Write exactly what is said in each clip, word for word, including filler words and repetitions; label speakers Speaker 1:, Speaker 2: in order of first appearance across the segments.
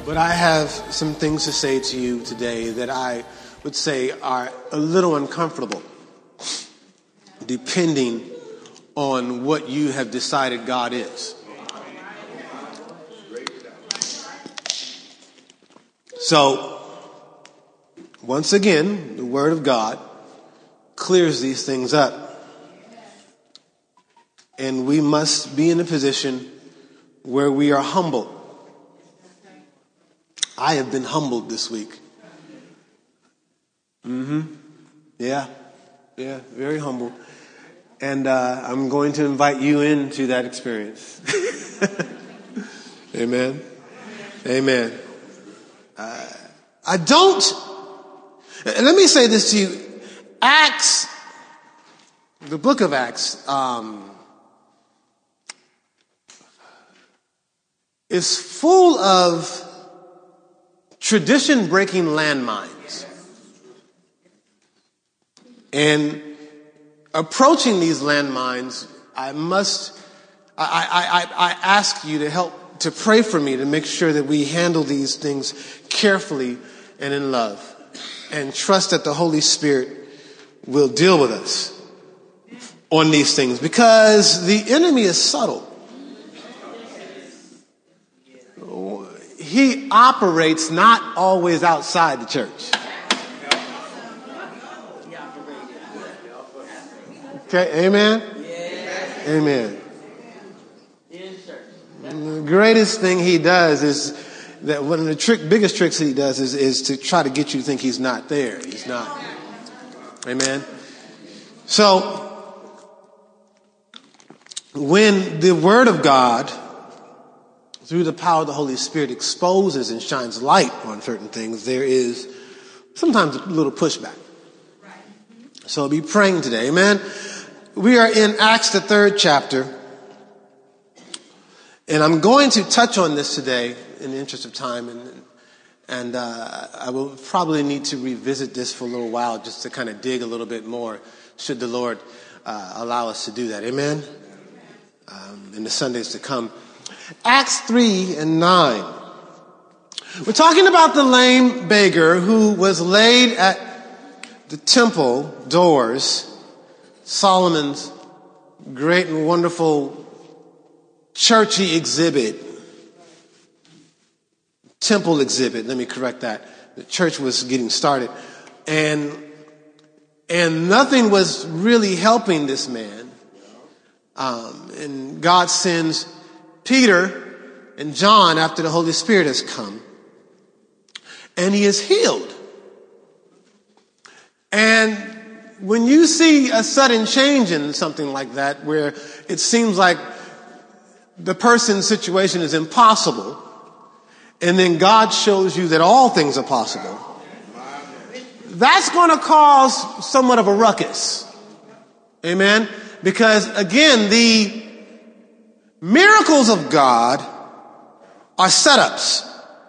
Speaker 1: But I have some things to say to you today that I would say are a little uncomfortable, depending on what you have decided God is. So, once again, the Word of God clears these things up. And we must be in a position where we are humble. I have been humbled this week. Mm-hmm. Yeah. Yeah, very humble. And uh, I'm going to invite you into that experience. Amen. Amen. Uh, I don't... Let me say this to you. Acts, the book of Acts, um, is full of tradition-breaking landmines. And approaching these landmines, I must, I, I, I ask you to help, to pray for me, to make sure that we handle these things carefully and in love. And trust that the Holy Spirit will deal with us on these things. Because the enemy is subtle. He operates not always outside the church. Okay, amen? Amen. The greatest thing he does is that one of the trick, biggest tricks he does is, is to try to get you to think he's not there. He's not. Amen? So, when the Word of God, through the power of the Holy Spirit, exposes and shines light on certain things, there is sometimes a little pushback. So be praying today, amen? We are in Acts, the third chapter, and I'm going to touch on this today in the interest of time, and and uh, I will probably need to revisit this for a little while just to kind of dig a little bit more, should the Lord uh, allow us to do that, amen? Um, in the Sundays to come. Acts three and nine. We're talking about the lame beggar who was laid at the temple doors, Solomon's great and wonderful churchy exhibit, temple exhibit, let me correct that. The church was getting started. And, and nothing was really helping this man. Um, and God sends Peter and John after the Holy Spirit has come. And he is healed. And when you see a sudden change in something like that, where it seems like the person's situation is impossible, and then God shows you that all things are possible, that's going to cause somewhat of a ruckus. Amen? Because, again, the miracles of God are setups.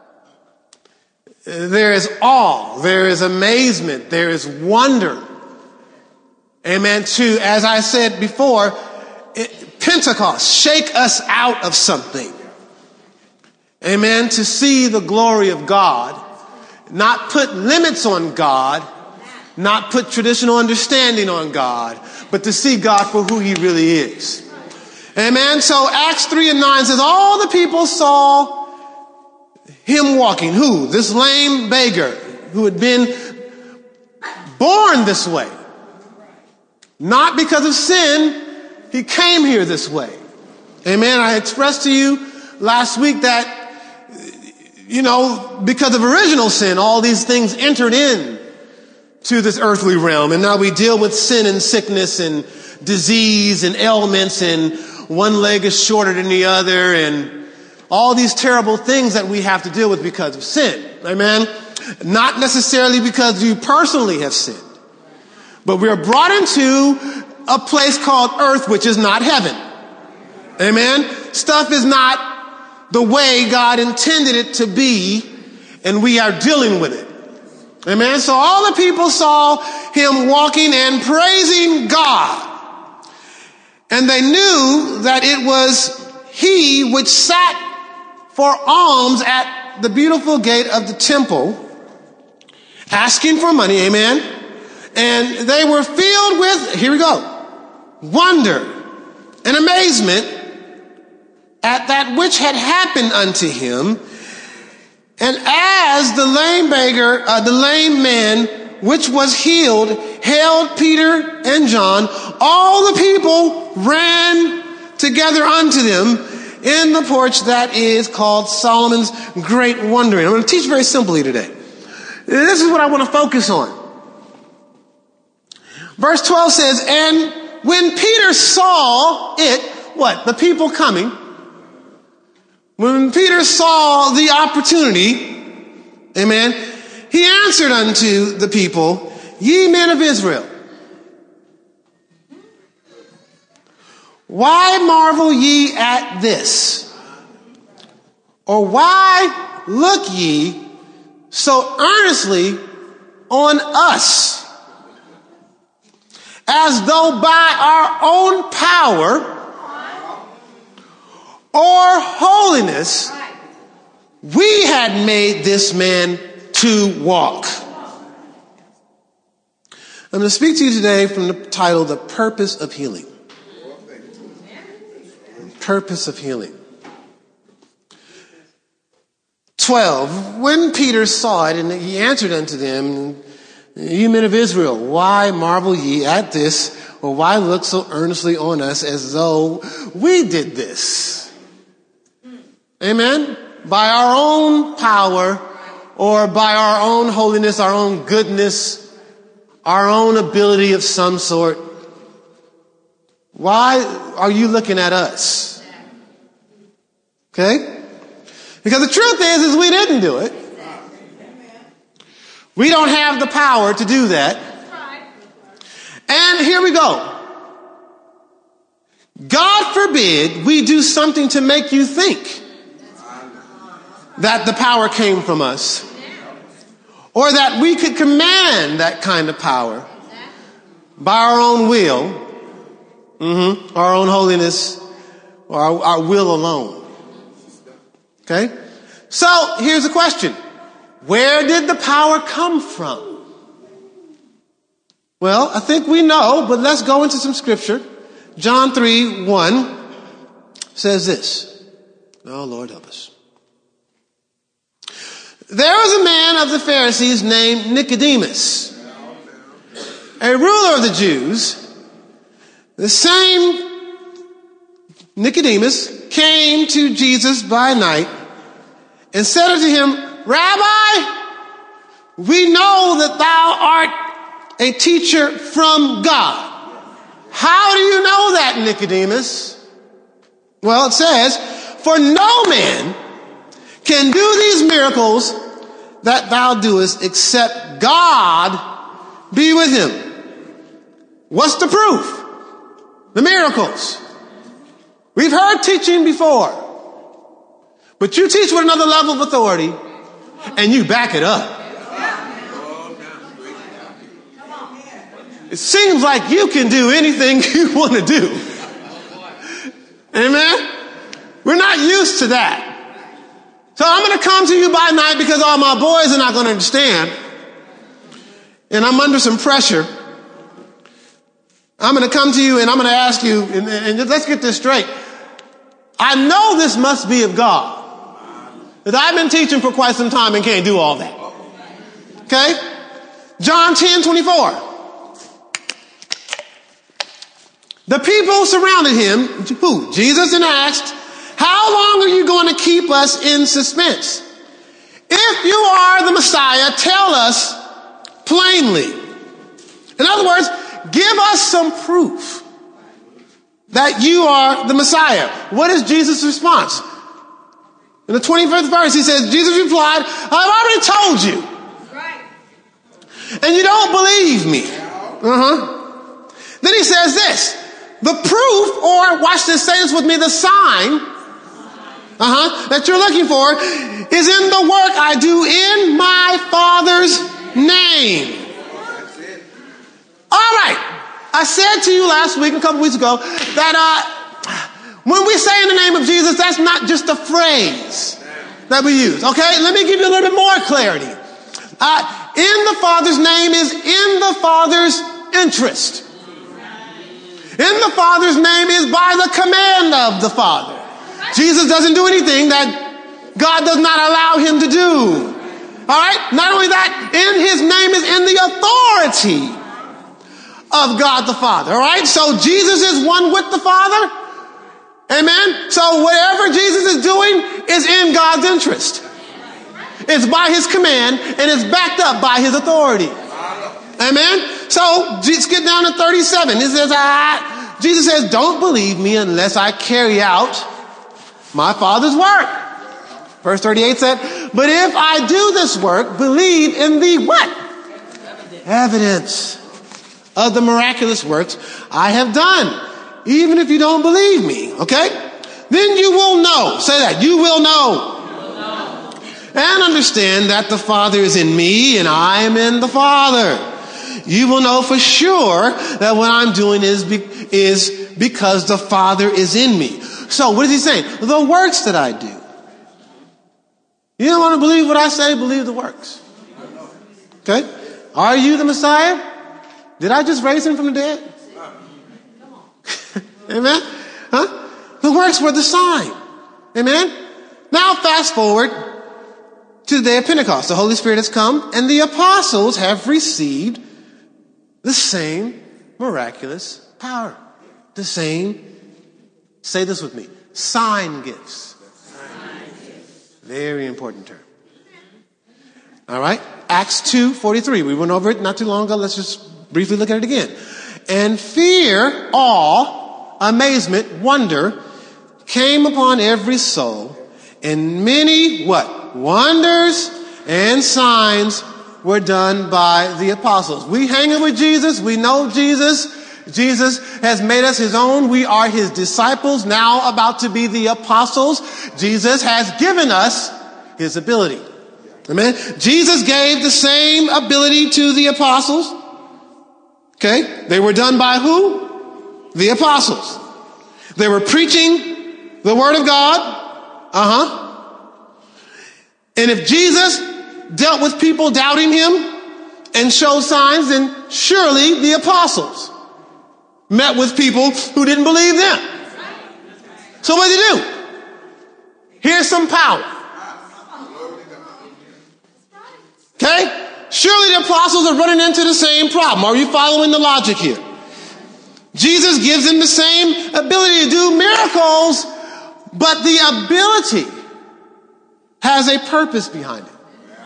Speaker 1: There is awe, there is amazement, there is wonder. Amen. To, as I said before, it, Pentecost, shake us out of something. Amen. To see the glory of God, not put limits on God, not put traditional understanding on God, but to see God for who he really is. Amen. So Acts three and nine says, all the people saw him walking. Who? This lame beggar who had been born this way. Not because of sin, he came here this way. Amen. I expressed to you last week that, you know, because of original sin, all these things entered in to this earthly realm. And now we deal with sin and sickness and disease and ailments, and one leg is shorter than the other, and all these terrible things that we have to deal with because of sin. Amen. Not necessarily because you personally have sinned, but we are brought into a place called earth, which is not heaven. Amen. Stuff is not the way God intended it to be, and we are dealing with it. Amen. So all the people saw him walking and praising God. And they knew that it was he which sat for alms at the beautiful gate of the temple, asking for money, amen? And they were filled with, here we go, wonder and amazement at that which had happened unto him. And as the lame beggar, uh, the lame man, which was healed, held Peter and John, all the people ran together unto them in the porch that is called Solomon's Great Wondering. I'm going to teach very simply today. This is what I want to focus on. Verse twelve says, and when Peter saw it, what? The people coming. When Peter saw the opportunity, amen, he answered unto the people, ye men of Israel, why marvel ye at this? Or why look ye so earnestly on us, as though by our own power or holiness we had made this man to walk? I'm going to speak to you today from the title, The Purpose of Healing. Purpose of healing. twelve, when Peter saw it, and he answered unto them, ye men of Israel, why marvel ye at this, or why look so earnestly on us as though we did this? Amen? By our own power, or by our own holiness, our own goodness, our own ability of some sort. Why are you looking at us? Okay? Because the truth is, is we didn't do it. We don't have the power to do that. And here we go. God forbid we do something to make you think that the power came from us, or that we could command that kind of power by our own will, mm-hmm, our own holiness, or our, our will alone. Okay? So here's the question. Where did the power come from? Well, I think we know, but let's go into some scripture. John three one says this. Oh, Lord, help us. There was a man of the Pharisees named Nicodemus, a ruler of the Jews. The same Nicodemus came to Jesus by night and said unto him, Rabbi, we know that thou art a teacher from God. How do you know that, Nicodemus? Well, it says, for no man can do these miracles that thou doest except God be with him. What's the proof? The miracles. We've heard teaching before, but you teach with another level of authority and you back it up. It seems like you can do anything you want to do. Amen? We're not used to that. So I'm going to come to you by night because all my boys are not going to understand. And I'm under some pressure. I'm going to come to you and I'm going to ask you, and, and let's get this straight. I know this must be of God. Because I've been teaching for quite some time and can't do all that. Okay? John ten twenty-four. The people surrounded him, who? Jesus, and asked, how long are you going to keep us in suspense? If you are the Messiah, tell us plainly. In other words, give us some proof that you are the Messiah. What is Jesus' response? In the twenty-fifth verse, he says, Jesus replied, I've already told you. Right. And you don't believe me. Uh-huh. Then he says this, the proof, or watch this, say this with me, the sign, uh-huh, that you're looking for is in the work I do in my Father's name. All right. I said to you last week, a couple weeks ago, that uh, when we say in the name of Jesus, that's not just a phrase. that we use. Okay, let me give you a little bit more clarity. Uh, in the Father's name is in the Father's interest. In the Father's name is by the command of the Father. Jesus doesn't do anything that God does not allow him to do. All right? Not only that, in his name is in the authority of God the Father. All right? So Jesus is one with the Father. Amen? So whatever Jesus is doing is in God's interest. It's by his command and it's backed up by his authority. Amen? So let's get down to thirty-seven. It says, I, Jesus says, don't believe me unless I carry out my Father's work. Verse thirty-eight said, but if I do this work, believe in the what? Evidence. Evidence of the miraculous works I have done. Even if you don't believe me, okay? Then you will know. Say that. You will know. You will know. And understand that the Father is in me and I am in the Father. You will know for sure that what I'm doing is, be, is because the Father is in me. So what is he saying? The works that I do. You don't want to believe what I say, believe the works. Okay? Are you the Messiah? Did I just raise him from the dead? Amen? Huh? The works were the sign. Amen? Now fast forward to the day of Pentecost. The Holy Spirit has come and the apostles have received the same miraculous power. The same, say this with me, sign gifts. Very important term. All right. Acts two forty-three. We went over it not too long ago. Let's just briefly look at it again. And fear, awe, amazement, wonder came upon every soul, and many what? Wonders and signs were done by the apostles. We hanging with Jesus. We know Jesus. Jesus has made us his own. We are his disciples, now about to be the apostles. Jesus has given us his ability. Amen. Jesus gave the same ability to the apostles. Okay. They were done by who? The apostles. They were preaching the word of God. Uh-huh. And if Jesus dealt with people doubting him and showed signs, then surely the apostles met with people who didn't believe them. So what did he do? Here's some power. Okay? Surely the apostles are running into the same problem. Are you following the logic here? Jesus gives them the same ability to do miracles, but the ability has a purpose behind it.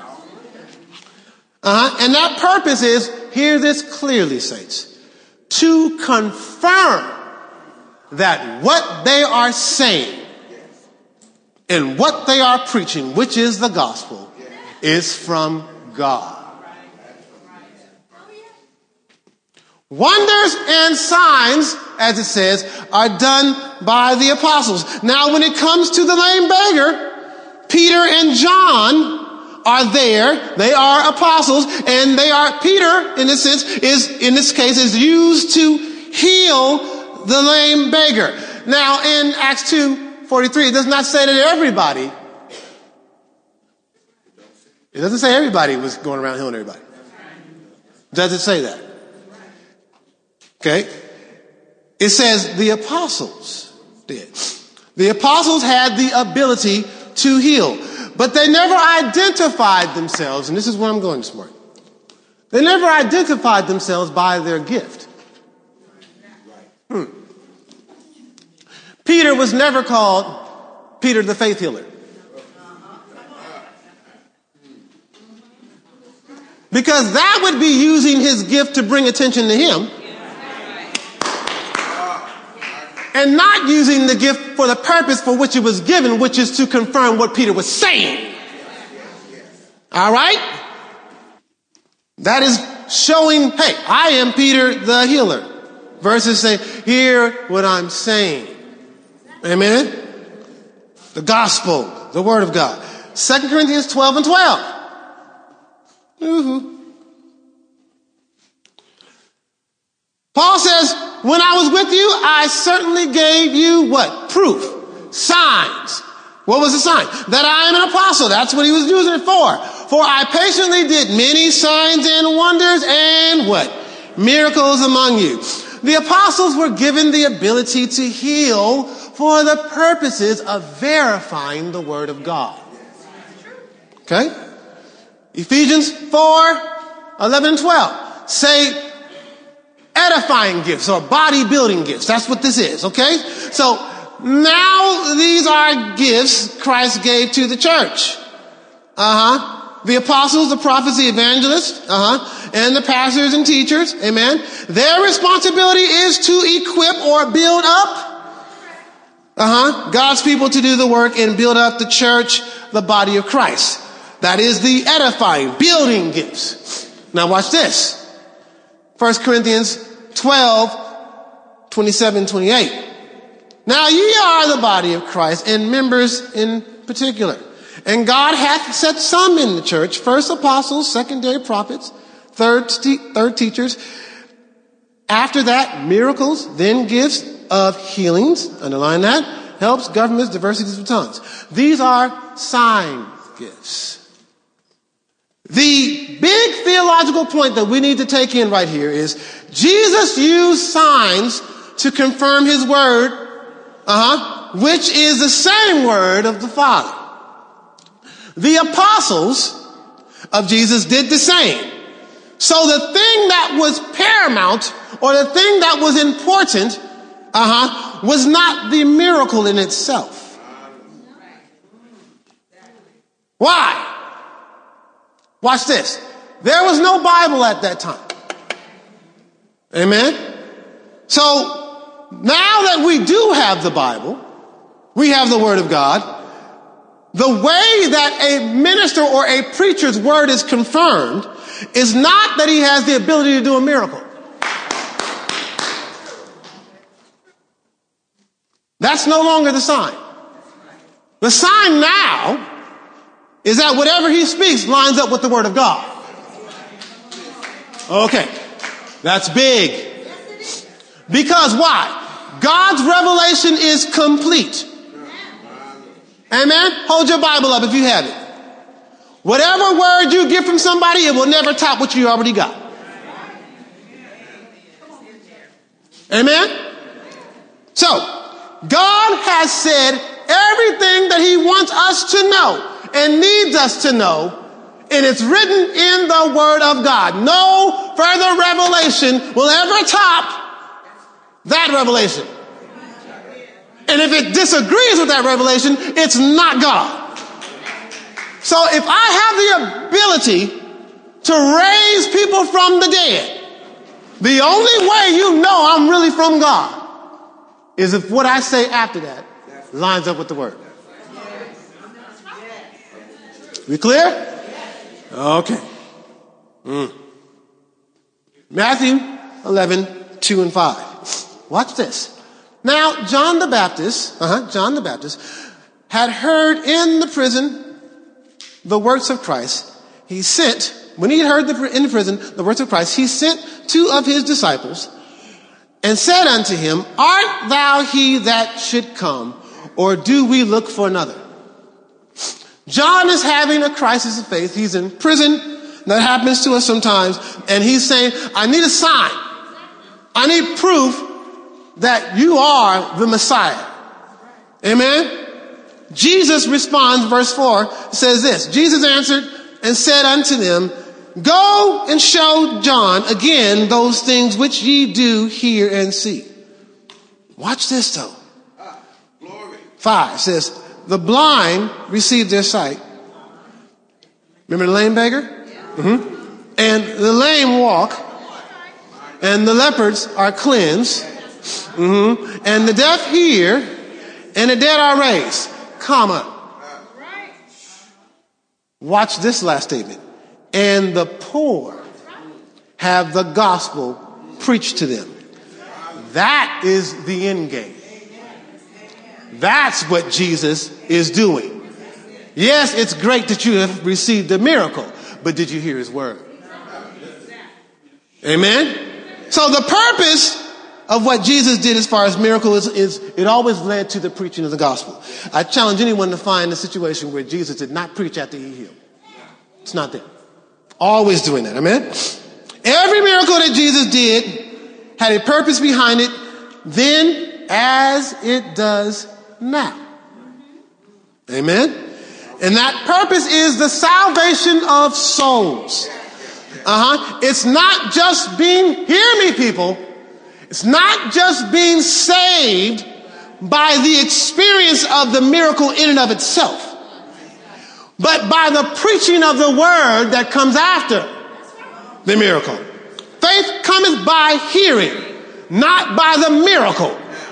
Speaker 1: Uh-huh. And that purpose is, hear this clearly, saints, to confirm that what they are saying and what they are preaching, which is the gospel, is from God. Wonders and signs, as it says, are done by the apostles. Now, when it comes to the lame beggar, Peter and John are there. They are apostles, and they are, Peter, in this sense, is, in this case, is used to heal the lame beggar. Now, in Acts two forty-three, it does not say that everybody, it doesn't say everybody was going around healing everybody. Does it say that? Okay. It says the apostles did. The apostles had the ability to heal, but they never identified themselves, and this is where I'm going this morning. They never identified themselves by their gift. Hmm. Peter was never called Peter the faith healer. Because that would be using his gift to bring attention to him. And not using the gift for the purpose for which it was given, which is to confirm what Peter was saying. All right? That is showing, hey, I am Peter the healer. Versus say, hear what I'm saying. Amen? The gospel, the word of God. Second Corinthians twelve and twelve. Mm-hmm. Paul says, when I was with you, I certainly gave you what? Proof, signs, What was the sign? That I am an apostle. That's what he was using it for. For I patiently did many signs and wonders and what? Miracles among you. The apostles were given the ability to heal for the purposes of verifying the word of God. Okay? Ephesians four, eleven and twelve say edifying gifts or body-building gifts. That's what this is, okay? So now these are gifts Christ gave to the church. Uh-huh. The apostles, the prophets, the evangelists, uh-huh, and the pastors and teachers, amen. Their responsibility is to equip or build up, uh-huh, God's people to do the work and build up the church, the body of Christ. That is the edifying, building gifts. Now watch this. First Corinthians twelve, twenty-seven, twenty-eight. Now ye are the body of Christ and members in particular. And God hath set some in the church, first apostles, secondary prophets, third, te- third teachers. After that, miracles, then gifts of healings, underline that, helps, governments, diversities of tongues. These are sign gifts. The big theological point that we need to take in right here is Jesus used signs to confirm his word, uh-huh, which is the same word of the Father. The apostles of Jesus did the same. So the thing that was paramount or the thing that was important, uh-huh, was not the miracle in itself. Why? Watch this. There was no Bible at that time. Amen? So now that we do have the Bible, we have the Word of God, the way that a minister or a preacher's word is confirmed is not that he has the ability to do a miracle. That's no longer the sign. The sign now is that whatever he speaks lines up with the word of God. Okay, that's big. Because why? God's revelation is complete. Amen? Hold your Bible up if you have it. Whatever word you get from somebody, it will never top what you already got. Amen? So, God has said everything that he wants us to know and needs us to know, and it's written in the Word of God. No further revelation will ever top that revelation. And if it disagrees with that revelation, it's not God. So if I have the ability to raise people from the dead, the only way you know I'm really from God is if what I say after that lines up with the word. We clear? Okay. Mm. Matthew eleven, two and five. Watch this. Now, John the Baptist, uh-huh, John the Baptist, had heard in the prison the works of Christ. He sent, when he had heard the, in the prison the works of Christ, he sent two of his disciples and said unto him, Art thou he that should come, or do we look for another? John is having a crisis of faith. He's in prison. That happens to us sometimes. And he's saying, I need a sign. I need proof that you are the Messiah. Amen? Jesus responds, verse four, says this. Jesus answered and said unto them, Go and show John again those things which ye do hear and see. Watch this though. Ah, glory. Five says, the blind receive their sight. Remember the lame beggar? Mm-hmm. And the lame walk. And the leopards are cleansed. Mm-hmm. And the deaf hear, and the dead are raised, comma. Watch this last statement. And the poor have the gospel preached to them. That is the end game. That's what Jesus is doing. Yes, it's great that you have received the miracle, but did you hear his word? Amen? So the purpose of what Jesus did as far as miracles is, is it always led to the preaching of the gospel. I challenge anyone to find a situation where Jesus did not preach after he healed. It's not there. Always doing that. Amen? Every miracle that Jesus did had a purpose behind it then as it does now. Amen? And that purpose is the salvation of souls. Uh-huh. It's not just being, hear me people, it's not just being saved by the experience of the miracle in and of itself, but by the preaching of the word that comes after the miracle. Faith cometh by hearing, not by the miracle.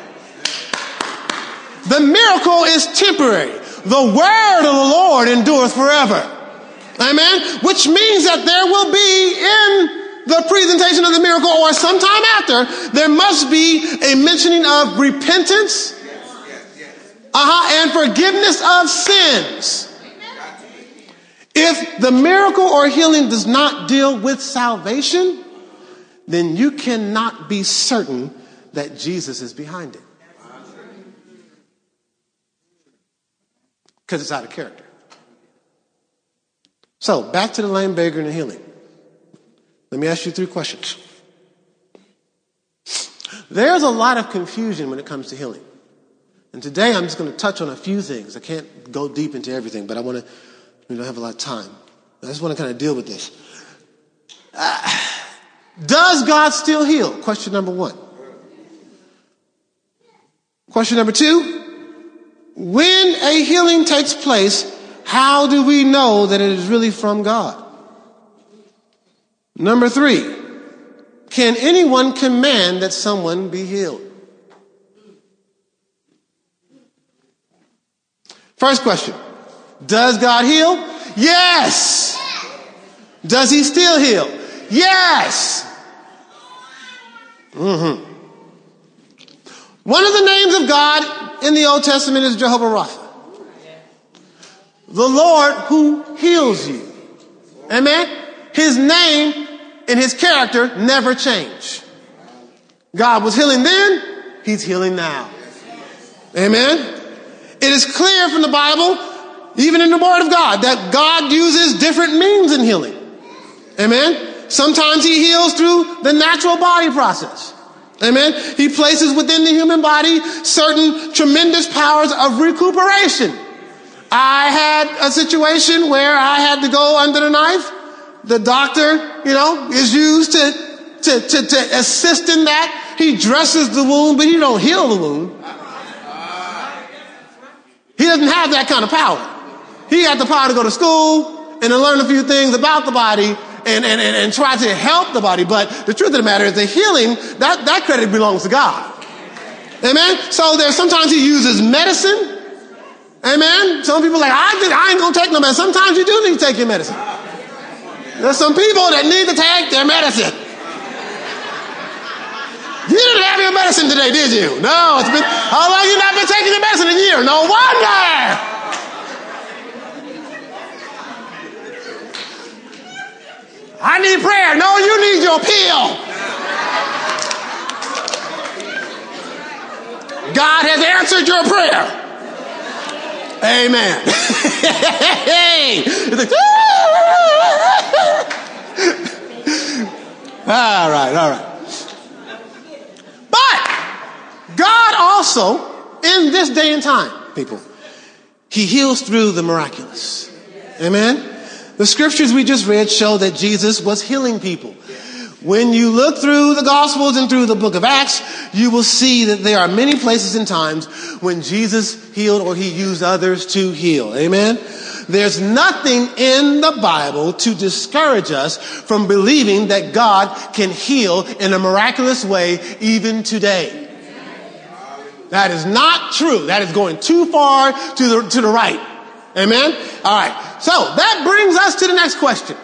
Speaker 1: The miracle is temporary. The word of the Lord endureth forever. Amen? Which means that there will be in the presentation of the miracle or sometime after, there must be a mentioning of repentance uh-huh, and forgiveness of sins. If the miracle or healing does not deal with salvation, then you cannot be certain that Jesus is behind it. Because it's out of character. So, back to the lame beggar and the healing. Let me ask you three questions. There's a lot of confusion when it comes to healing. And today I'm just going to touch on a few things. I can't go deep into everything, but I want to, we don't have a lot of time. I just want to kind of deal with this. Uh, does God still heal? Question number one. Question number two. When a healing takes place, how do we know that it is really from God? Number three, can anyone command that someone be healed? First question, does God heal? Yes. Does he still heal? Yes. Mm-hmm. One of the names of God in the Old Testament is Jehovah Rapha. The Lord who heals you. Amen? His name and his character never change. God was healing then, he's healing now. Amen? It is clear from the Bible, even in the Word of God, that God uses different means in healing. Amen? Sometimes he heals through the natural body process. Amen? He places within the human body certain tremendous powers of recuperation. I had a situation where I had to go under the knife. The doctor, you know, is used to, to, to, to assist in that. He dresses the wound, but he don't heal the wound. He doesn't have that kind of power. He had the power to go to school and to learn a few things about the body and, and, and, and try to help the body. But the truth of the matter is the healing, that, that credit belongs to God. Amen? So there's sometimes he uses medicine. Amen? Some people are like, I, just, I ain't going to take no medicine. Sometimes you do need to take your medicine. There's some people that need to take their medicine. You didn't have your medicine today, did you? No. It's been, how long you not been taking your medicine? A year. No wonder. I need prayer. No, you need your pill. God has answered your prayer. Amen. It's like, all right, all right. But God also, in this day and time, people, he heals through the miraculous. Amen. The scriptures we just read show that Jesus was healing people. When you look through the Gospels and through the book of Acts, you will see that there are many places and times when Jesus healed or he used others to heal. Amen? There's nothing in the Bible to discourage us from believing that God can heal in a miraculous way even today. That is not true. That is going too far to the, to the right. Amen? All right. So that brings us to the next question.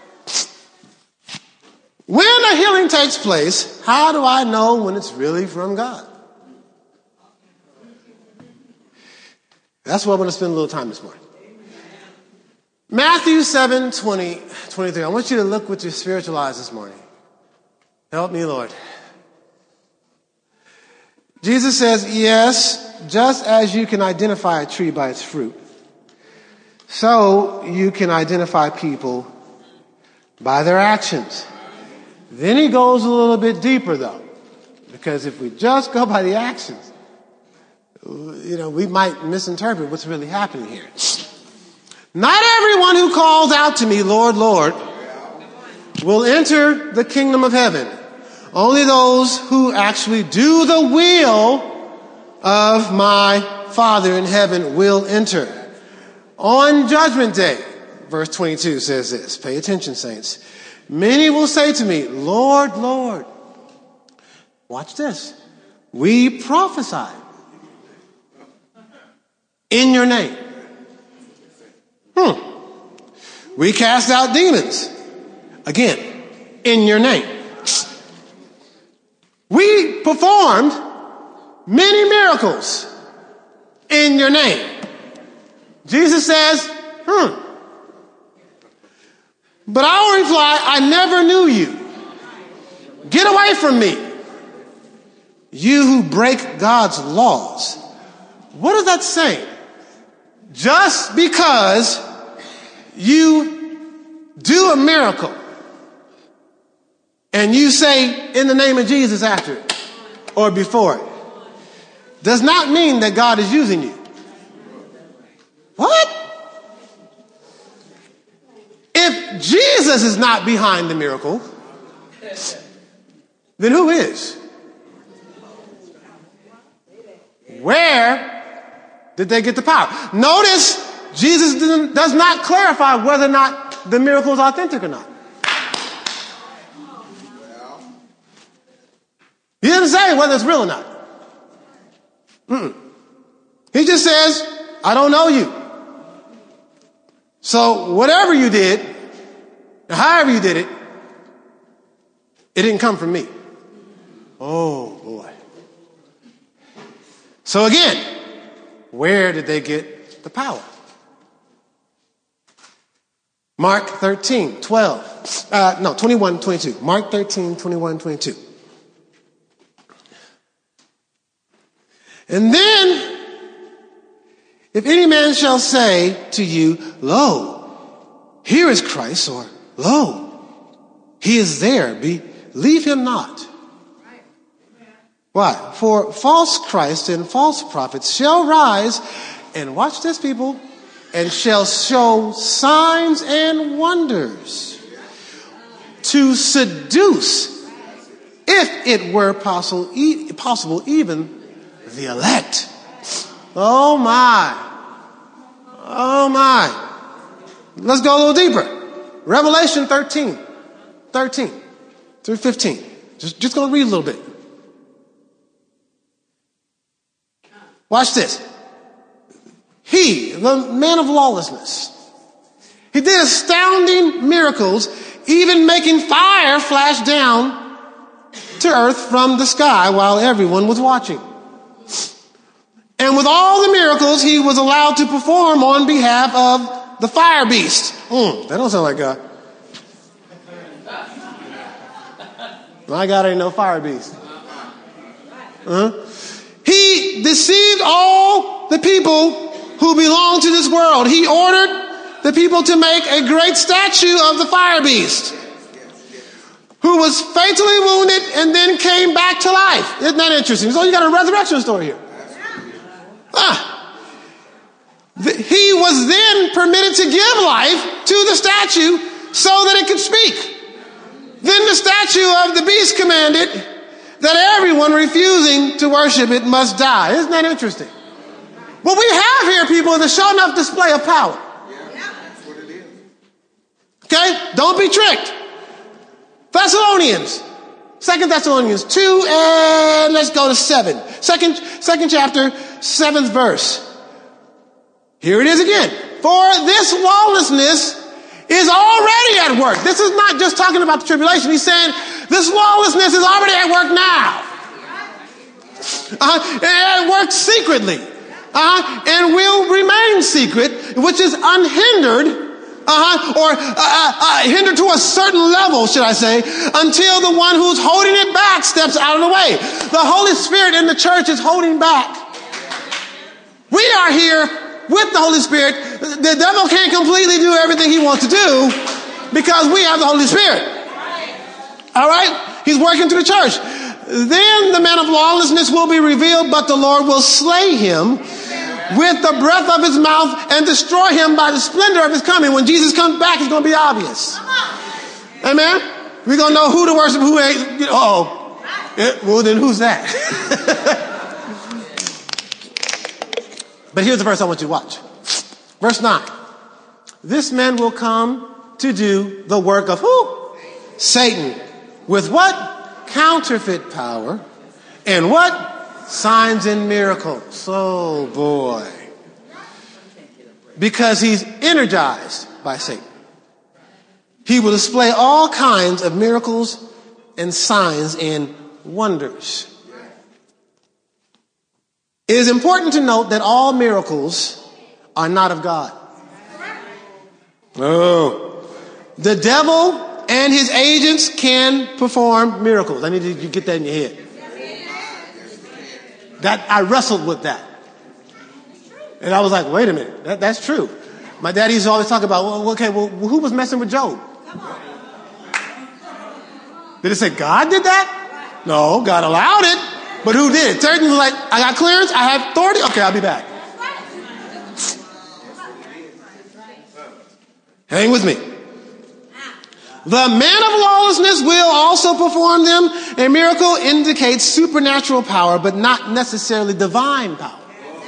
Speaker 1: When a healing takes place, how do I know when it's really from God? That's where I want to spend a little time this morning. Matthew seven, twenty, twenty-three. I want you to look with your spiritual eyes this morning. Help me, Lord. Jesus says, yes, just as you can identify a tree by its fruit, so you can identify people by their actions. Then he goes a little bit deeper, though, because if we just go by the actions, you know, we might misinterpret what's really happening here. Not everyone who calls out to me, Lord, Lord, will enter the kingdom of heaven. Only those who actually do the will of my Father in heaven will enter. On Judgment Day, verse twenty-two says this. Pay attention, saints. Many will say to me, Lord, Lord. Watch this. We prophesied in your name. Hmm. We cast out demons. Again, in your name. We performed many miracles in your name. Jesus says, hmm. But I will reply, I never knew you. Get away from me. You who break God's laws. What is that saying? Just because you do a miracle and you say in the name of Jesus after it or before it, does not mean that God is using you. What? If Jesus is not behind the miracle, then who is? Where did they get the power? Notice Jesus does not clarify whether or not the miracle is authentic or not. He didn't say whether it's real or not. Mm-mm. He just says, I don't know you. So whatever you did, however you did it, it didn't come from me. Oh, boy. So again, where did they get the power? Mark thirteen, twelve. Uh, no, twenty-one, twenty-two. Mark thirteen, twenty-one, twenty-two. And then, if any man shall say to you, lo, here is Christ, or lo, he is there, believe him not. Why? For false Christ and false prophets shall rise, and watch this, people, and shall show signs and wonders to seduce, if it were possible, e- possible even the elect. Oh my. Oh my. Let's go a little deeper. Revelation thirteen. thirteen through fifteen. Just, just going to read a little bit. Watch this. He, the man of lawlessness, he did astounding miracles, even making fire flash down to earth from the sky while everyone was watching. And with all the miracles he was allowed to perform on behalf of the fire beast. Mm, that don't sound like God. My God ain't no fire beast. Uh-huh. He deceived all the people who belong to this world. He ordered the people to make a great statue of the fire beast, who was fatally wounded and then came back to life. Isn't that interesting? So you got a resurrection story here. Ah. He was then permitted to give life to the statue so that it could speak. Then the statue of the beast commanded that everyone refusing to worship it must die. Isn't that interesting? What we have here, people, is a show enough display of power. Okay? Don't be tricked. Thessalonians. Second Thessalonians two, and let's go to seven. Second, second chapter, seventh verse. Here it is again. For this lawlessness is already at work. This is not just talking about the tribulation. He's saying this lawlessness is already at work now. Uh, and it works secretly. Uh, and will remain secret, which is unhindered uh-huh, or uh, uh, hinder to a certain level, should I say, until the one who's holding it back steps out of the way. The Holy Spirit in the church is holding back. We are here with the Holy Spirit. The devil can't completely do everything he wants to do because we have the Holy Spirit. All right? He's working through the church. Then the man of lawlessness will be revealed, but the Lord will slay him with the breath of his mouth and destroy him by the splendor of his coming. When Jesus comes back, it's going to be obvious. Amen? We're going to know who to worship, who ain't. Uh-oh. Yeah, well, then who's that? But here's the verse I want you to watch. Verse nine. This man will come to do the work of who? Satan. With what? Counterfeit power. And what? Signs and miracles. Oh boy. Because he's energized by Satan. He will display all kinds of miracles and signs and wonders. It is important to note that all miracles are not of God. Oh. The devil and his agents can perform miracles. I need you to get that in your head. That I wrestled with that. And I was like, wait a minute, that, that's true. My daddy used to always talk about, well, okay, well, who was messing with Job? Did it say God did that? No, God allowed it. But who did? Satan was like, I got clearance, I have authority, okay, I'll be back. Hang with me. The man of lawlessness will also perform them. A miracle indicates supernatural power, but not necessarily divine power.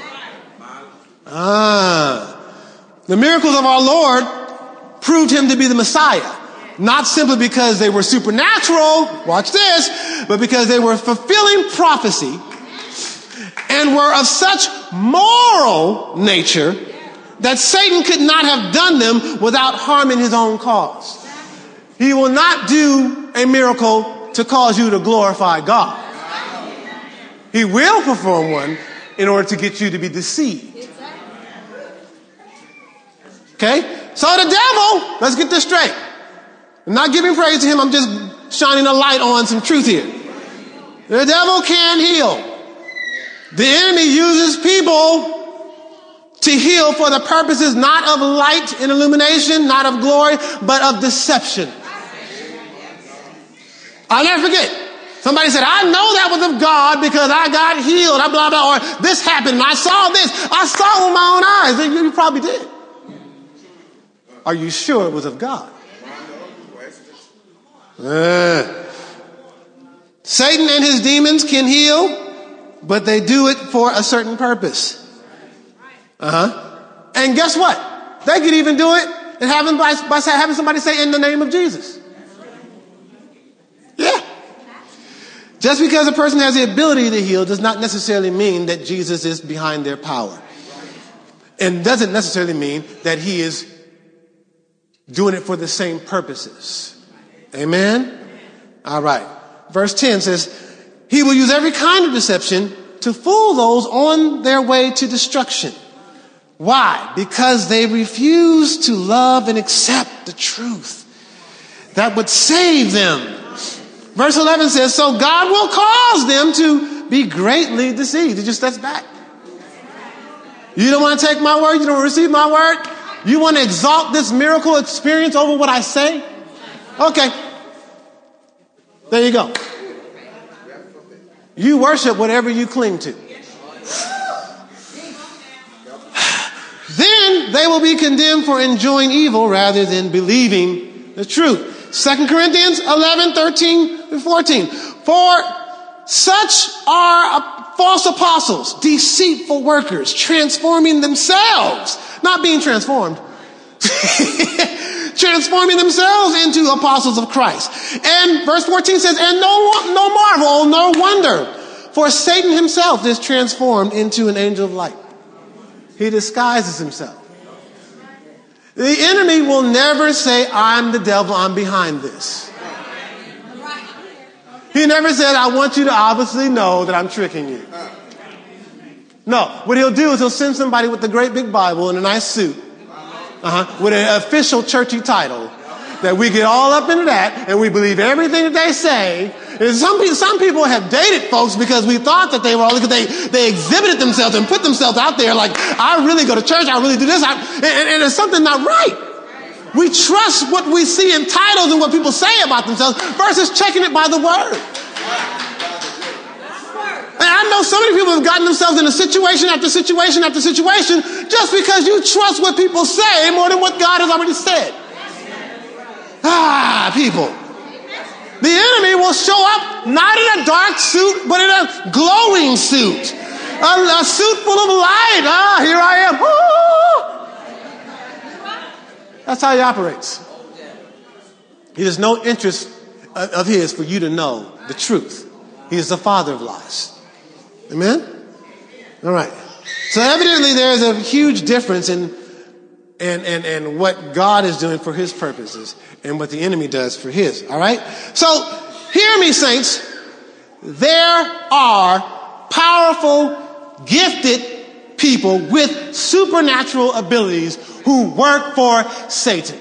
Speaker 1: Ah. The miracles of our Lord proved him to be the Messiah. Not simply because they were supernatural, watch this, but because they were fulfilling prophecy and were of such moral nature that Satan could not have done them without harming his own cause. He will not do a miracle to cause you to glorify God. He will perform one in order to get you to be deceived. Okay? So the devil, let's get this straight. I'm not giving praise to him. I'm just shining a light on some truth here. The devil can heal. The enemy uses people to heal for the purposes not of light and illumination, not of glory, but of deception. I'll never forget. Somebody said, I know that was of God because I got healed, blah, blah, blah, or this happened, and I saw this. I saw it with my own eyes. You, you probably did. Are you sure it was of God? Uh, Satan and his demons can heal, but they do it for a certain purpose. Uh-huh. And guess what? They could even do it and having by, by having somebody say in the name of Jesus. Yeah. Just because a person has the ability to heal does not necessarily mean that Jesus is behind their power. And doesn't necessarily mean that he is doing it for the same purposes. Amen? All right. Verse ten says, he will use every kind of deception to fool those on their way to destruction. Why? Because they refuse to love and accept the truth that would save them. Verse eleven says, so God will cause them to be greatly deceived. It just steps back. You don't want to take my word? You don't want to receive my word? You want to exalt this miracle experience over what I say? Okay. There you go. You worship whatever you cling to. Then they will be condemned for enjoying evil rather than believing the truth. Second Corinthians eleven, thirteen, and fourteen. For such are false apostles, deceitful workers, transforming themselves, not being transformed, transforming themselves into apostles of Christ. And verse fourteen says, and no, no marvel, no wonder, for Satan himself is transformed into an angel of light. He disguises himself. The enemy will never say, I'm the devil, I'm behind this. He never said, I want you to obviously know that I'm tricking you. No, what he'll do is he'll send somebody with a great big Bible and a nice suit Uh-huh. With an official churchy title. That we get all up into that and we believe everything that they say. And some people, some people have dated folks because we thought that they were all, because they, they exhibited themselves and put themselves out there like, I really go to church, I really do this, I, and, and there's something not right. We trust what we see in titles and what people say about themselves versus checking it by the word. And I know so many people have gotten themselves in a situation after situation after situation just because you trust what people say more than what God has already said. Ah, people. The enemy will show up not in a dark suit, but in a glowing suit. A, a suit full of light. Ah, here I am. Ah. That's how he operates. He has no interest of his for you to know the truth. He is the father of lies. Amen? All right. So evidently there is a huge difference in And, and, and what God is doing for his purposes and what the enemy does for his. All right. So hear me, saints. There are powerful, gifted people with supernatural abilities who work for Satan.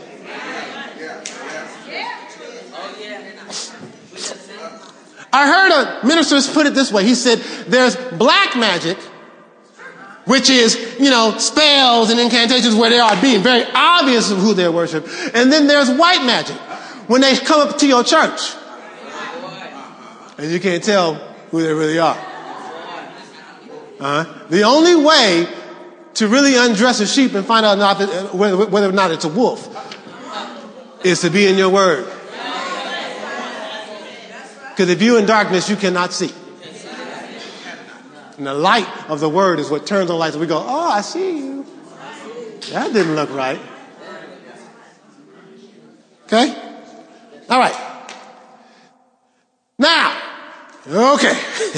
Speaker 1: I heard a minister put it this way. He said, there's black magic, which is, you know, spells and incantations where they are being very obvious of who they worship. And then there's white magic, when they come up to your church and you can't tell who they really are. Uh-huh. The only way to really undress a sheep and find out not that, whether, whether or not it's a wolf is to be in your word. Because if you're in darkness, you cannot see. And the light of the word is what turns on lights. And we go, oh, I see you. That didn't look right. Okay? All right. Now, okay.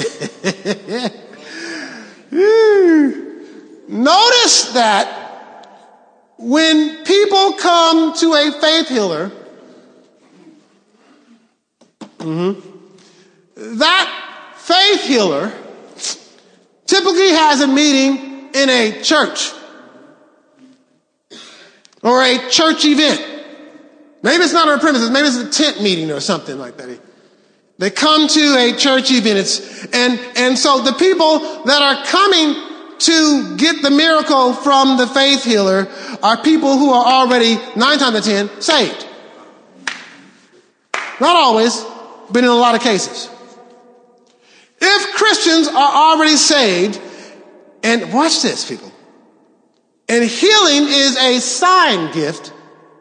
Speaker 1: Notice that when people come to a faith healer, mm-hmm, that faith healer typically has a meeting in a church or a church event. Maybe it's not on a premises. Maybe it's a tent meeting or something like that. They come to a church event. It's, and, and so the people that are coming to get the miracle from the faith healer are people who are already, nine times out of ten, saved. Not always, but in a lot of cases. If Christians are already saved, and watch this, people, and healing is a sign gift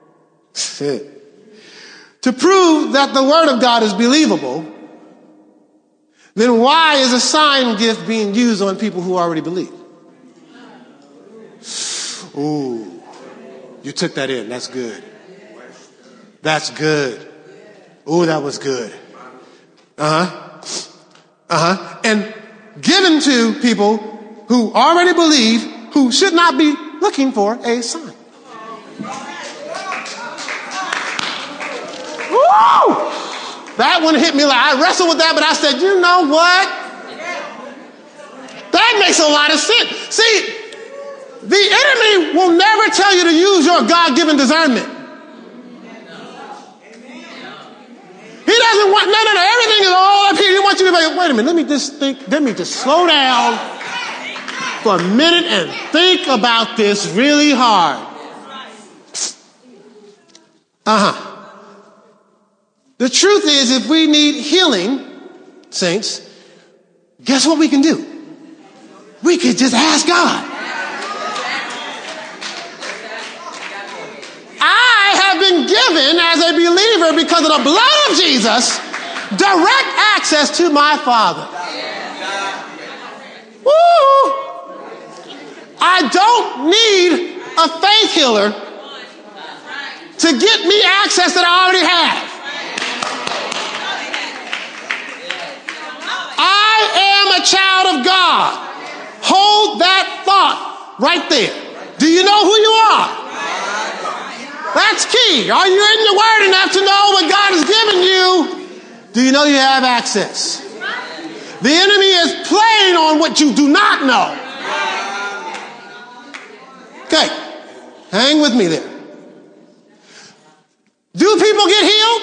Speaker 1: to prove that the word of God is believable, then why is a sign gift being used on people who already believe? Ooh, you took that in. That's good. That's good. Ooh, that was good. Uh-huh. Uh-huh. And given to people who already believe, who should not be looking for a sign. Woo! That one hit me like, I wrestled with that, but I said, you know what? That makes a lot of sense. See, the enemy will never tell you to use your God-given discernment. He doesn't want, no, no, no, everything is all up here. He wants you to be like, wait a minute, let me just think, let me just slow down for a minute and think about this really hard. Uh-huh. The truth is, if we need healing, saints, guess what we can do? We could just ask God. I have been given, as a believer, because of the blood of Jesus, direct access to my Father. Woo! I don't need a faith healer to get me access that I already have. I am a child of God. Hold that thought right there. Do you know who you are? That's key. Are you in the Word enough to know what God has given you? Do you know you have access? The enemy is playing on what you do not know. Okay, hang with me there.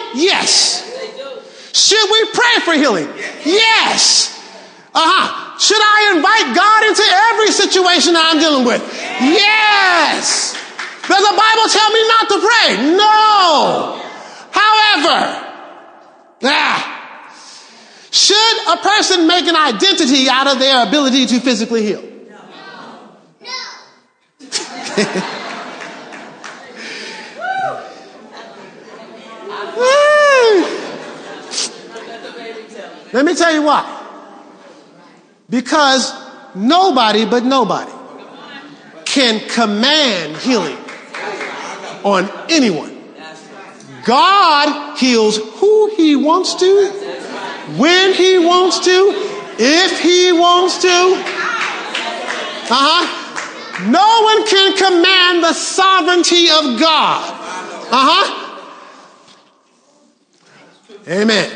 Speaker 1: Yes. Should we pray for healing? Yes. Uh-huh. Should I invite God into every situation I'm dealing with? Yes. Does the Bible tell me not to pray? No. However, ah, should a person make an identity out of their ability to physically heal? No. No. Let me tell you why. Because nobody but nobody can command healing on anyone. God heals who he wants to, when he wants to, if he wants to. Uh-huh. No one can command the sovereignty of God. Uh-huh. Amen.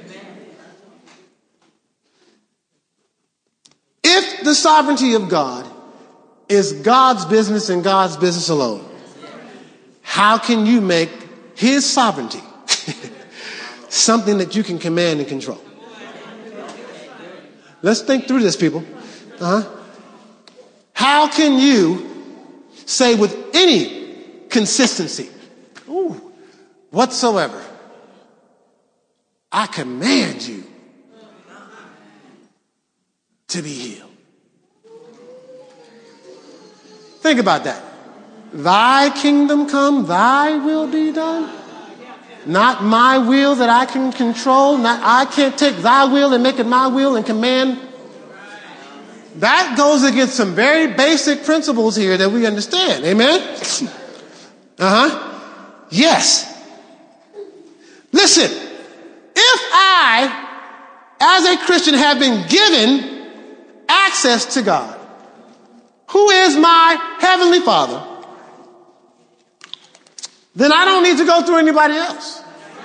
Speaker 1: If the sovereignty of God is God's business and God's business alone, how can you make his sovereignty something that you can command and control? Let's think through this, people. Uh-huh. How can you say with any consistency, ooh, whatsoever, I command you to be healed? Think about that. Thy kingdom come, thy will be done. Not my will that I can control. Not I can't take thy will and make it my will and command. That goes against some very basic principles here that we understand. Amen? Uh-huh. Yes. Listen, if I, as a Christian, have been given access to God, who is my heavenly Father, then I don't need to go through anybody else.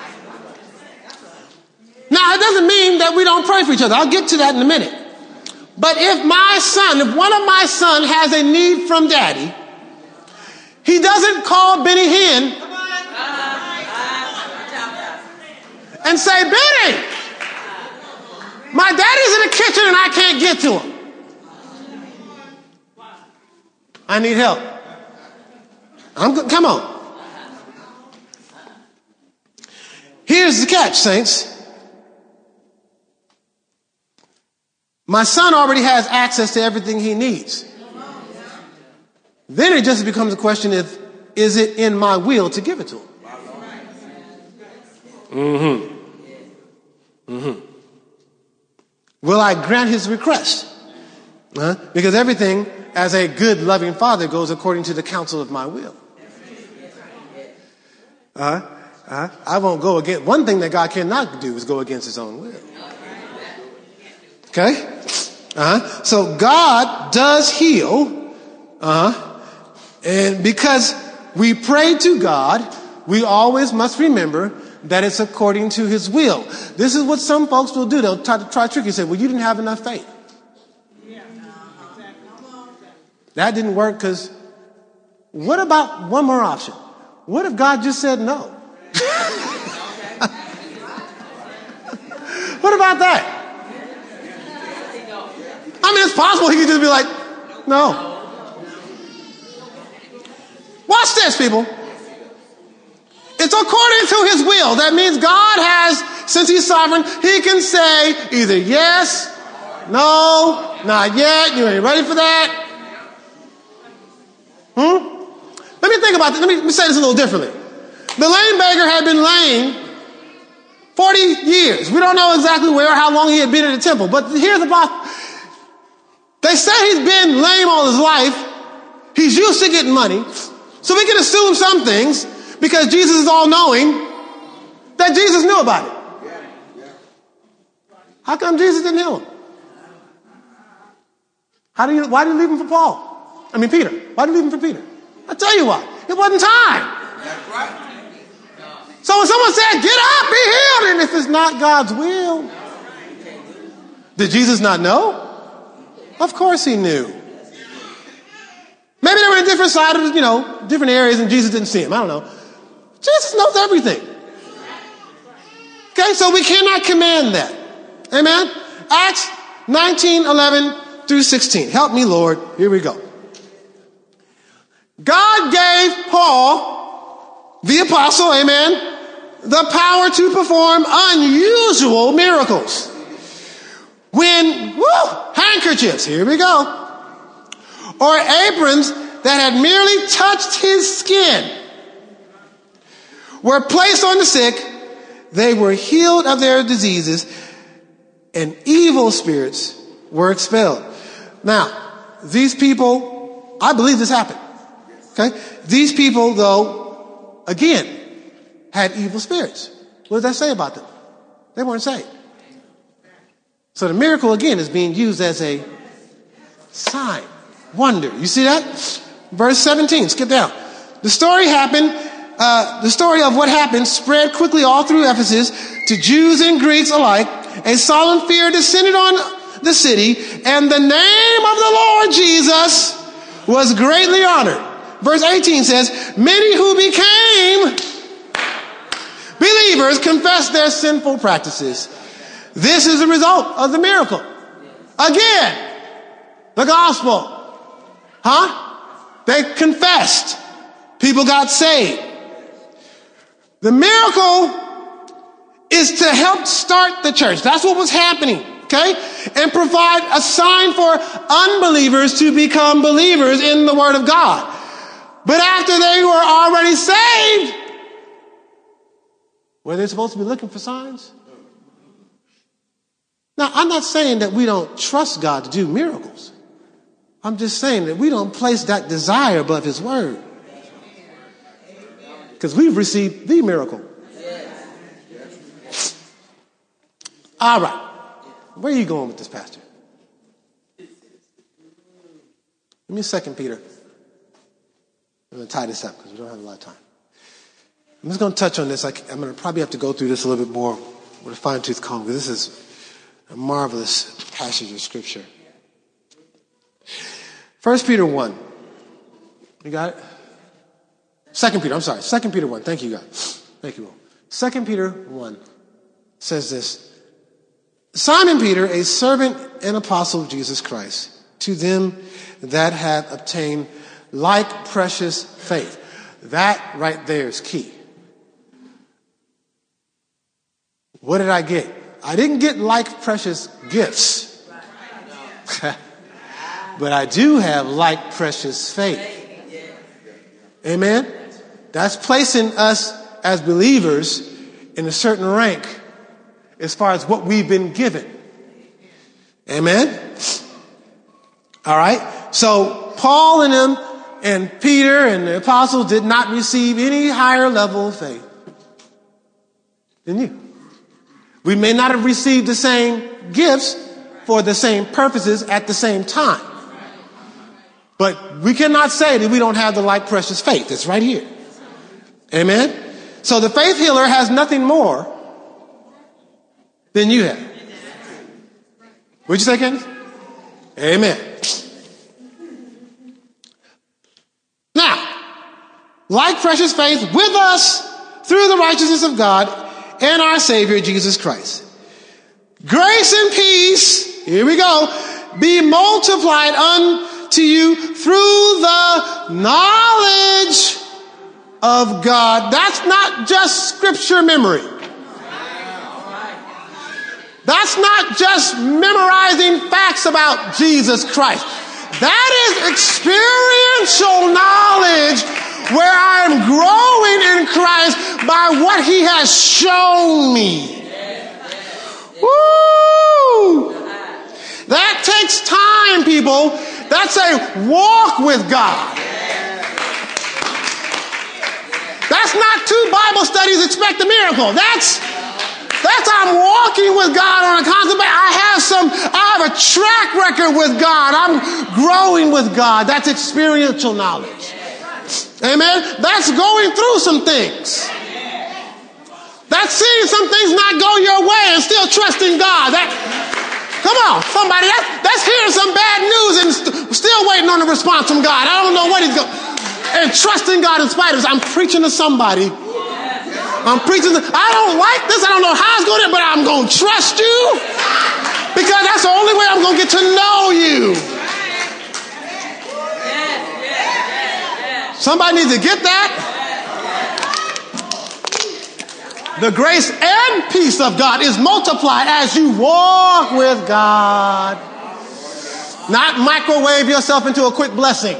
Speaker 1: Now, it doesn't mean that we don't pray for each other. I'll get to that in a minute. But if my son, if one of my sons has a need from daddy, he doesn't call Benny Hinn and say, Benny, my daddy's in the kitchen and I can't get to him. I need help. I'm good. Come on. Here's the catch, saints. My son already has access to everything he needs. Then it just becomes a question of, is it in my will to give it to him? Mm-hmm. Mm-hmm. Will I grant his request? Huh? Because everything, as a good, loving father, goes according to the counsel of my will. Uh-huh. Uh-huh. I won't go against. One thing that God cannot do is go against his own will. Okay? Uh-huh. So God does heal. Uh-huh. And because we pray to God, we always must remember that it's according to his will. This is what some folks will do. They'll try to try to trick you and say, well, you didn't have enough faith. That didn't work because what about one more option? What if God just said no? What about that? I mean, it's possible he could just be like, no. Watch this, people. It's according to his will. That means God has, since he's sovereign, he can say either yes, no, not yet, you ain't ready for that. Hmm? Let me think about this. Let me, let me say this a little differently. The lame beggar had been lame forty years. We don't know exactly where or how long he had been in the temple. But here's the problem. They say he's been lame all his life. He's used to getting money. So we can assume some things, because Jesus is all-knowing, that Jesus knew about it. How come Jesus didn't heal him? How do you, why did he leave him for Paul? I mean, Peter. Why did he leave him for Peter? I'll tell you why. It wasn't time.
Speaker 2: That's right.
Speaker 1: So when someone said, get up, be healed, and if it's not God's will, did Jesus not know? Of course he knew. Maybe they were in a different side of, you know, different areas and Jesus didn't see him. I don't know. Jesus knows everything. Okay, so we cannot command that. Amen? Acts nineteen, eleven through sixteen. Help me, Lord. Here we go. God gave Paul, the apostle, amen, the power to perform unusual miracles. When, woo, handkerchiefs, here we go, or aprons that had merely touched his skin were placed on the sick, they were healed of their diseases, and evil spirits were expelled. Now, these people, I believe this happened. Okay? These people, though, again, had evil spirits. What does that say about them? They weren't saved. So the miracle, again, is being used as a sign, wonder. You see that? Verse seventeen, skip down. The story happened, uh, the story of what happened spread quickly all through Ephesus to Jews and Greeks alike. A solemn fear descended on the city, and the name of the Lord Jesus was greatly honored. Verse eighteen says, many who became believers confessed their sinful practices. This is the result of the miracle. Again, the gospel. Huh? They confessed. People got saved. The miracle is to help start the church. That's what was happening. Okay? And provide a sign for unbelievers to become believers in the Word of God. But after they were already saved, were they supposed to be looking for signs? Now, I'm not saying that we don't trust God to do miracles. I'm just saying that we don't place that desire above His Word. Because we've received the miracle. All right. Where are you going with this, Pastor? Give me Second Peter. I'm going to tie this up because we don't have a lot of time. I'm just going to touch on this. I'm going to probably have to go through this a little bit more with a fine-tooth comb because this is a marvelous passage of Scripture. First Peter one. You got it? Second Peter, I'm sorry. Second Peter one. Thank you, God. Thank you, Lord. Second Peter one says this. Simon Peter, a servant and apostle of Jesus Christ, to them that have obtained like precious faith. That right there is key. What did I get? I didn't get like precious gifts. But I do have like precious faith. Amen? That's placing us as believers in a certain rank as far as what we've been given. Amen? All right? So Paul and them and Peter and the apostles did not receive any higher level of faith than you. We may not have received the same gifts for the same purposes at the same time. But we cannot say that we don't have the like precious faith. It's right here. Amen? So the faith healer has nothing more than you have. What'd you say, Candace? Amen. Now, like precious faith with us through the righteousness of God and our Savior, Jesus Christ. Grace and peace, here we go, be multiplied unto you through the knowledge of God. That's not just scripture memory. That's not just memorizing facts about Jesus Christ. That is experiential knowledge where I am growing in Christ by what He has shown me. Woo! That takes time, people. That's a walk with God. That's not two Bible studies expect a miracle. That's That's I'm walking with God on a constant basis. I have some, I have a track record with God. I'm growing with God. That's experiential knowledge. Amen. That's going through some things. That's seeing some things not go your way and still trusting God. That, come on, somebody. That's, that's hearing some bad news and st- still waiting on a response from God. I don't know what He's going. And trusting God in spite of it. I'm preaching to somebody. I'm preaching. I don't like this. I don't know how it's going to, but I'm going to trust you because that's the only way I'm going to get to know you. Somebody needs to get that. The grace and peace of God is multiplied as you walk with God. Not microwave yourself into a quick blessing.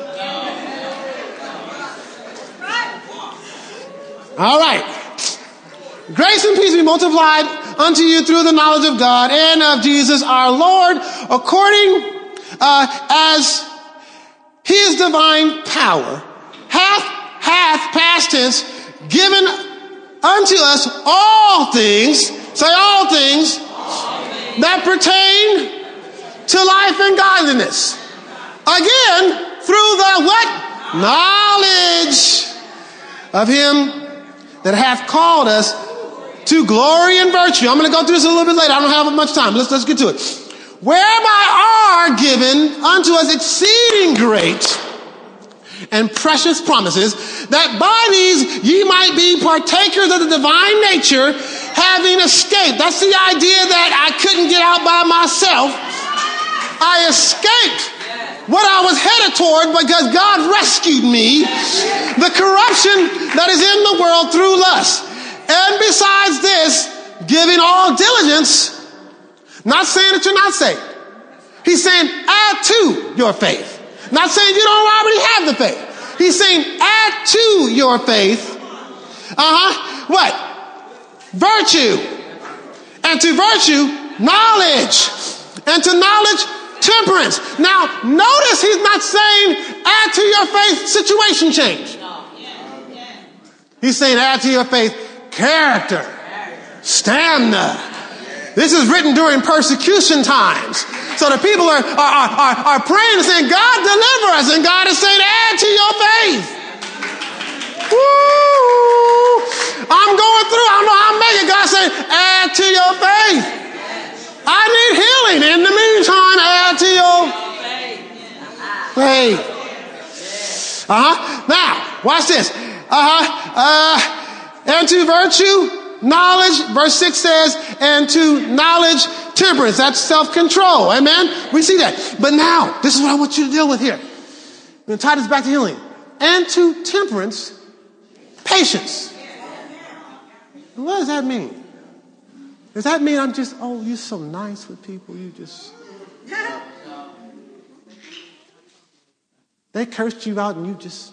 Speaker 1: All right. Grace and peace be multiplied unto you through the knowledge of God and of Jesus our Lord, according uh, as his divine power hath, hath, past tense, given unto us all things, say all things, all things that pertain to life and godliness. Again, through the what? Knowledge of him that hath called us to glory and virtue. I'm going to go through this a little bit later. I don't have much time. Let's, let's get to it. Whereby are given unto us exceeding great and precious promises, that by these ye might be partakers of the divine nature, having escaped. That's the idea that I couldn't get out by myself. I escaped what I was headed toward because God rescued me, the corruption that is in the world through lust. And besides this, giving all diligence, not saying that you're not saved. He's saying add to your faith. Not saying you don't already have the faith. He's saying add to your faith. Uh-huh. What? Virtue. And to virtue, knowledge. And to knowledge, temperance. Now, notice he's not saying add to your faith situation change. He's saying add to your faith character, stamina. This is written during persecution times. So the people are, are, are, are praying and saying, God deliver us. And God is saying, add to your faith. Woo! I'm going through. I don't know how I'm making. God saying, add to your faith. I need healing. In the meantime, add to your faith. Uh-huh. Now, watch this. Uh-huh. Uh, and to virtue, knowledge, verse six says, and to knowledge, temperance. That's self-control. Amen? We see that. But now, this is what I want you to deal with here. I'm going to tie this back to healing. And to temperance, patience. What does that mean? Does that mean I'm just, oh, you're so nice with people, you just... They cursed you out and you just...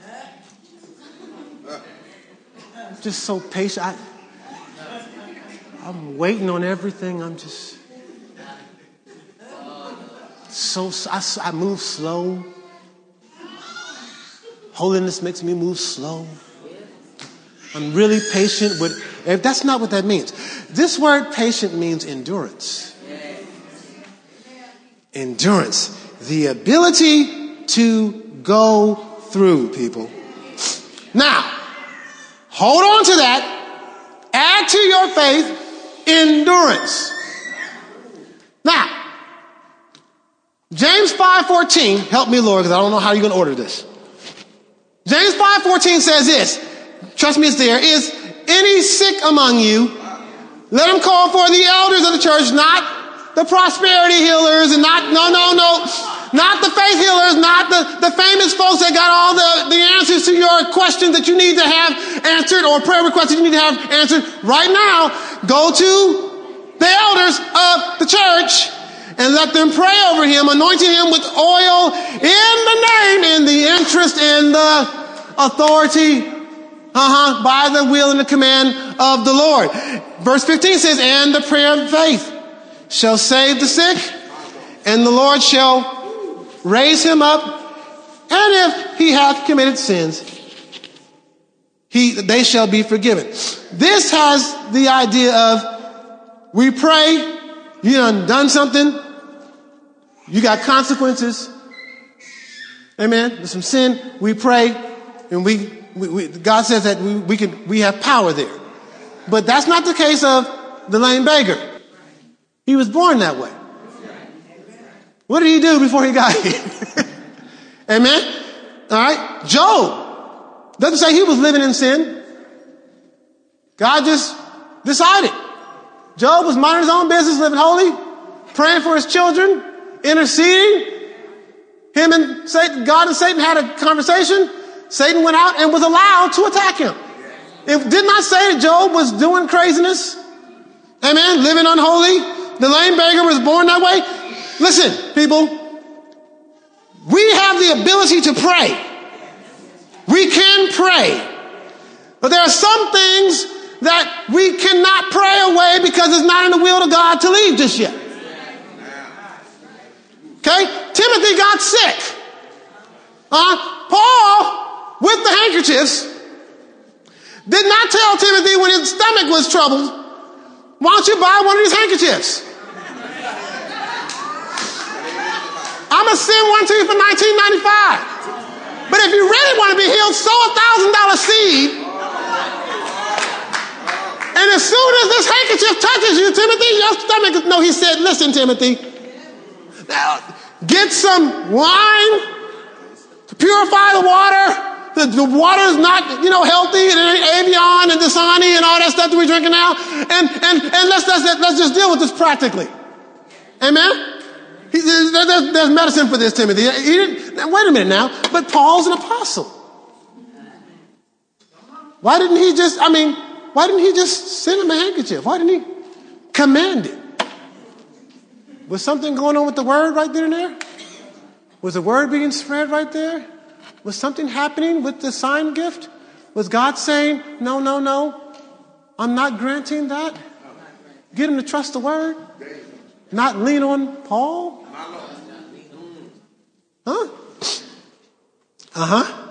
Speaker 1: Just so patient. I, I'm waiting on everything. I'm just so, I, I move slow. Holiness makes me move slow. I'm really patient with, if that's not what that means. This word patient means endurance. Endurance. The ability to go through, people. Now, hold on to that. Add to your faith endurance. Now, James five fourteen, help me, Lord, because I don't know how you're going to order this. James five fourteen says this. Trust me, it's there. Is any sick among you? Let him call for the elders of the church, not the prosperity healers, and not, no, no, no. Not the faith healers, not the, the famous folks that got all the, the answers to your questions that you need to have answered or prayer requests that you need to have answered. Right now, go to the elders of the church and let them pray over him, anointing him with oil in the name, in the interest, in the authority, uh-huh, by the will and the command of the Lord. Verse fifteen says, and the prayer of faith shall save the sick, and the Lord shall raise him up, and if he hath committed sins, he, they shall be forgiven. This has the idea of, we pray, you done done something, you got consequences, amen, there's some sin, we pray, and we, we, we God says that we, we can, we have power there. But that's not the case of the lame beggar. He was born that way. What did he do before he got here? Amen? All right? Job doesn't say he was living in sin. God just decided. Job was minding his own business, living holy, praying for his children, interceding. Him and Satan, God and Satan had a conversation. Satan went out and was allowed to attack him. It did not say that Job was doing craziness. Amen. Living unholy. The lame beggar was born that way. Listen, people. We have the ability to pray. We can pray. But there are some things that we cannot pray away because it's not in the will of God to leave just yet. Okay? Timothy got sick. Uh, Paul, with the handkerchiefs, did not tell Timothy when his stomach was troubled, why don't you buy one of these handkerchiefs? I'm going to send one to you for nineteen ninety-five. But if you really want to be healed, sow a one thousand dollars seed. And as soon as this handkerchief touches you, Timothy, your stomach is... No, he said, listen, Timothy. Now, get some wine to purify the water. The, the water is not, you know, healthy, and it ain't Evian and Dasani and all that stuff that we're drinking now. And and and let's let's let's just deal with this practically. Amen. He, there's, there's, there's medicine for this, Timothy. He didn't. Now, wait a minute now. But Paul's an apostle. Why didn't he just? I mean, why didn't he just send him a handkerchief? Why didn't he command it? Was something going on with the word right there and there? Was the word being spread right there? Was something happening with the sign gift? Was God saying, no, no, no, I'm not granting that? Get him to trust the word? Not lean on Paul? Huh? Uh-huh.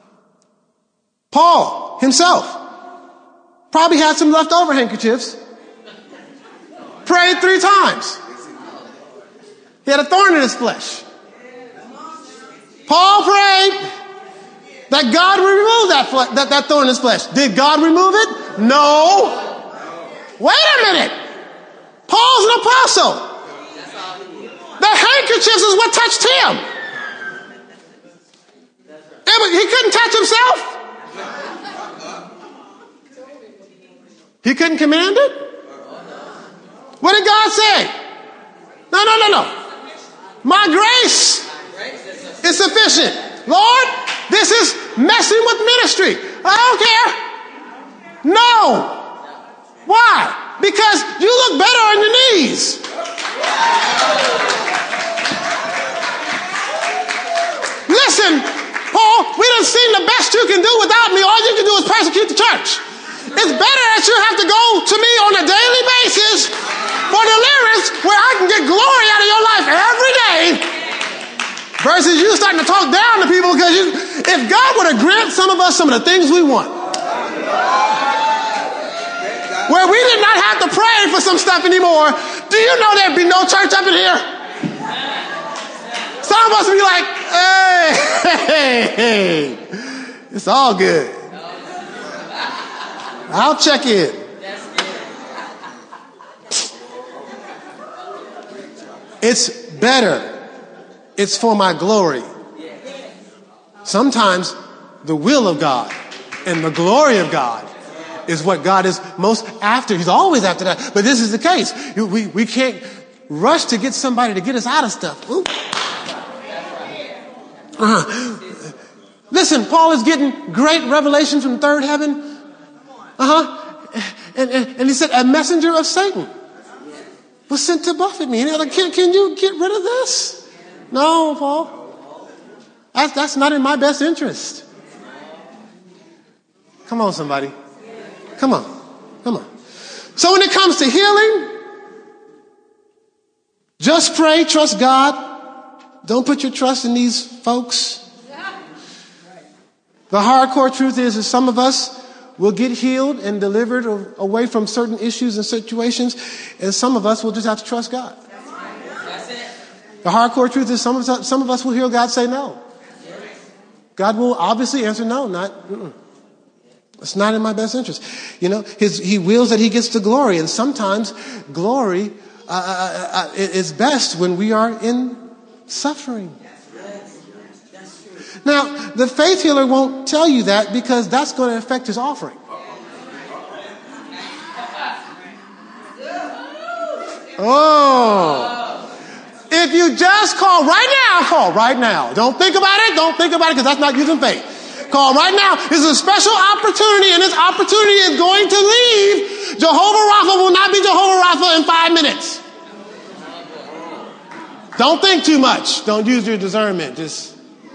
Speaker 1: Paul himself probably had some leftover handkerchiefs. Prayed three times. He had a thorn in his flesh. Paul prayed that God would remove that, fle- that, that thorn in his flesh. Did God remove it? No. Wait a minute. Paul's an apostle. The handkerchiefs is what touched him. And he couldn't touch himself. He couldn't command it. What did God say? No, no, no, no. My grace is sufficient. Lord, this is messing with ministry. I don't care. No. Why? Because you look better on your knees. Listen, Paul, we done seen the best you can do without me. All you can do is persecute the church. It's better that you have to go to me on a daily basis for deliverance where I can get glory out of your life every day versus you starting to talk down to people because you, if God were to grant some of us some of the things we want, where we did not have to pray for some stuff anymore, do you know there'd be no church up in here? Some of us would be like, hey, hey, hey, it's all good. I'll check in. It's better. It's for my glory. Sometimes the will of God and the glory of God is what God is most after. He's always after that. But this is the case. We, we can't rush to get somebody to get us out of stuff. Uh-huh. Listen, Paul is getting great revelation from the third heaven. Uh-huh. And, and, and he said, a messenger of Satan was sent to buffet me. And they're like, can, can you get rid of this? No, Paul. That's, that's not in my best interest. Come on, somebody. Come on. Come on. So when it comes to healing, just pray, trust God. Don't put your trust in these folks. The hardcore truth is that some of us will get healed and delivered away from certain issues and situations, and some of us will just have to trust God. The hardcore truth is some of us, some of us will hear God say no. God will obviously answer no, not, mm-mm. It's not in my best interest. You know, his, he wills that he gets the glory, and sometimes glory uh, uh, uh, is best when we are in suffering. Now, the faith healer won't tell you that because that's going to affect his offering. Oh. If you just call right now, call right now. Don't think about it. Don't think about it because that's not using faith. Call right now. This is a special opportunity, and this opportunity is going to leave. Jehovah Rapha will not be Jehovah Rapha in five minutes. Don't think too much. Don't use your discernment. Just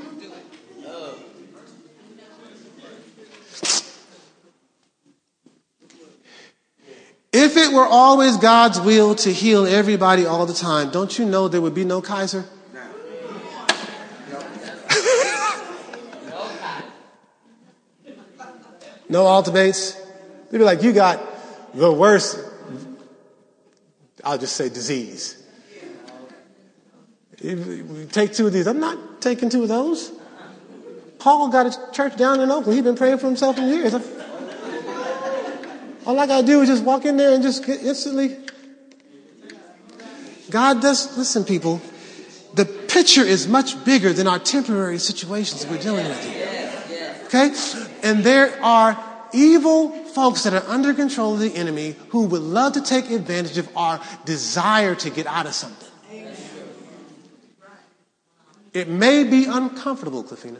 Speaker 1: if it were always God's will to heal everybody all the time, don't you know there would be no Kaiser? No Altabates? They'd be like, you got the worst, I'll just say disease. You take two of these. I'm not taking two of those. Paul got a church down in Oakland. He's been praying for himself in years. All I got to do is just walk in there and just get instantly. God does, listen, people, the picture is much bigger than our temporary situations we're dealing with here. Okay? And there are evil folks that are under control of the enemy who would love to take advantage of our desire to get out of something. It may be uncomfortable, Cliffina.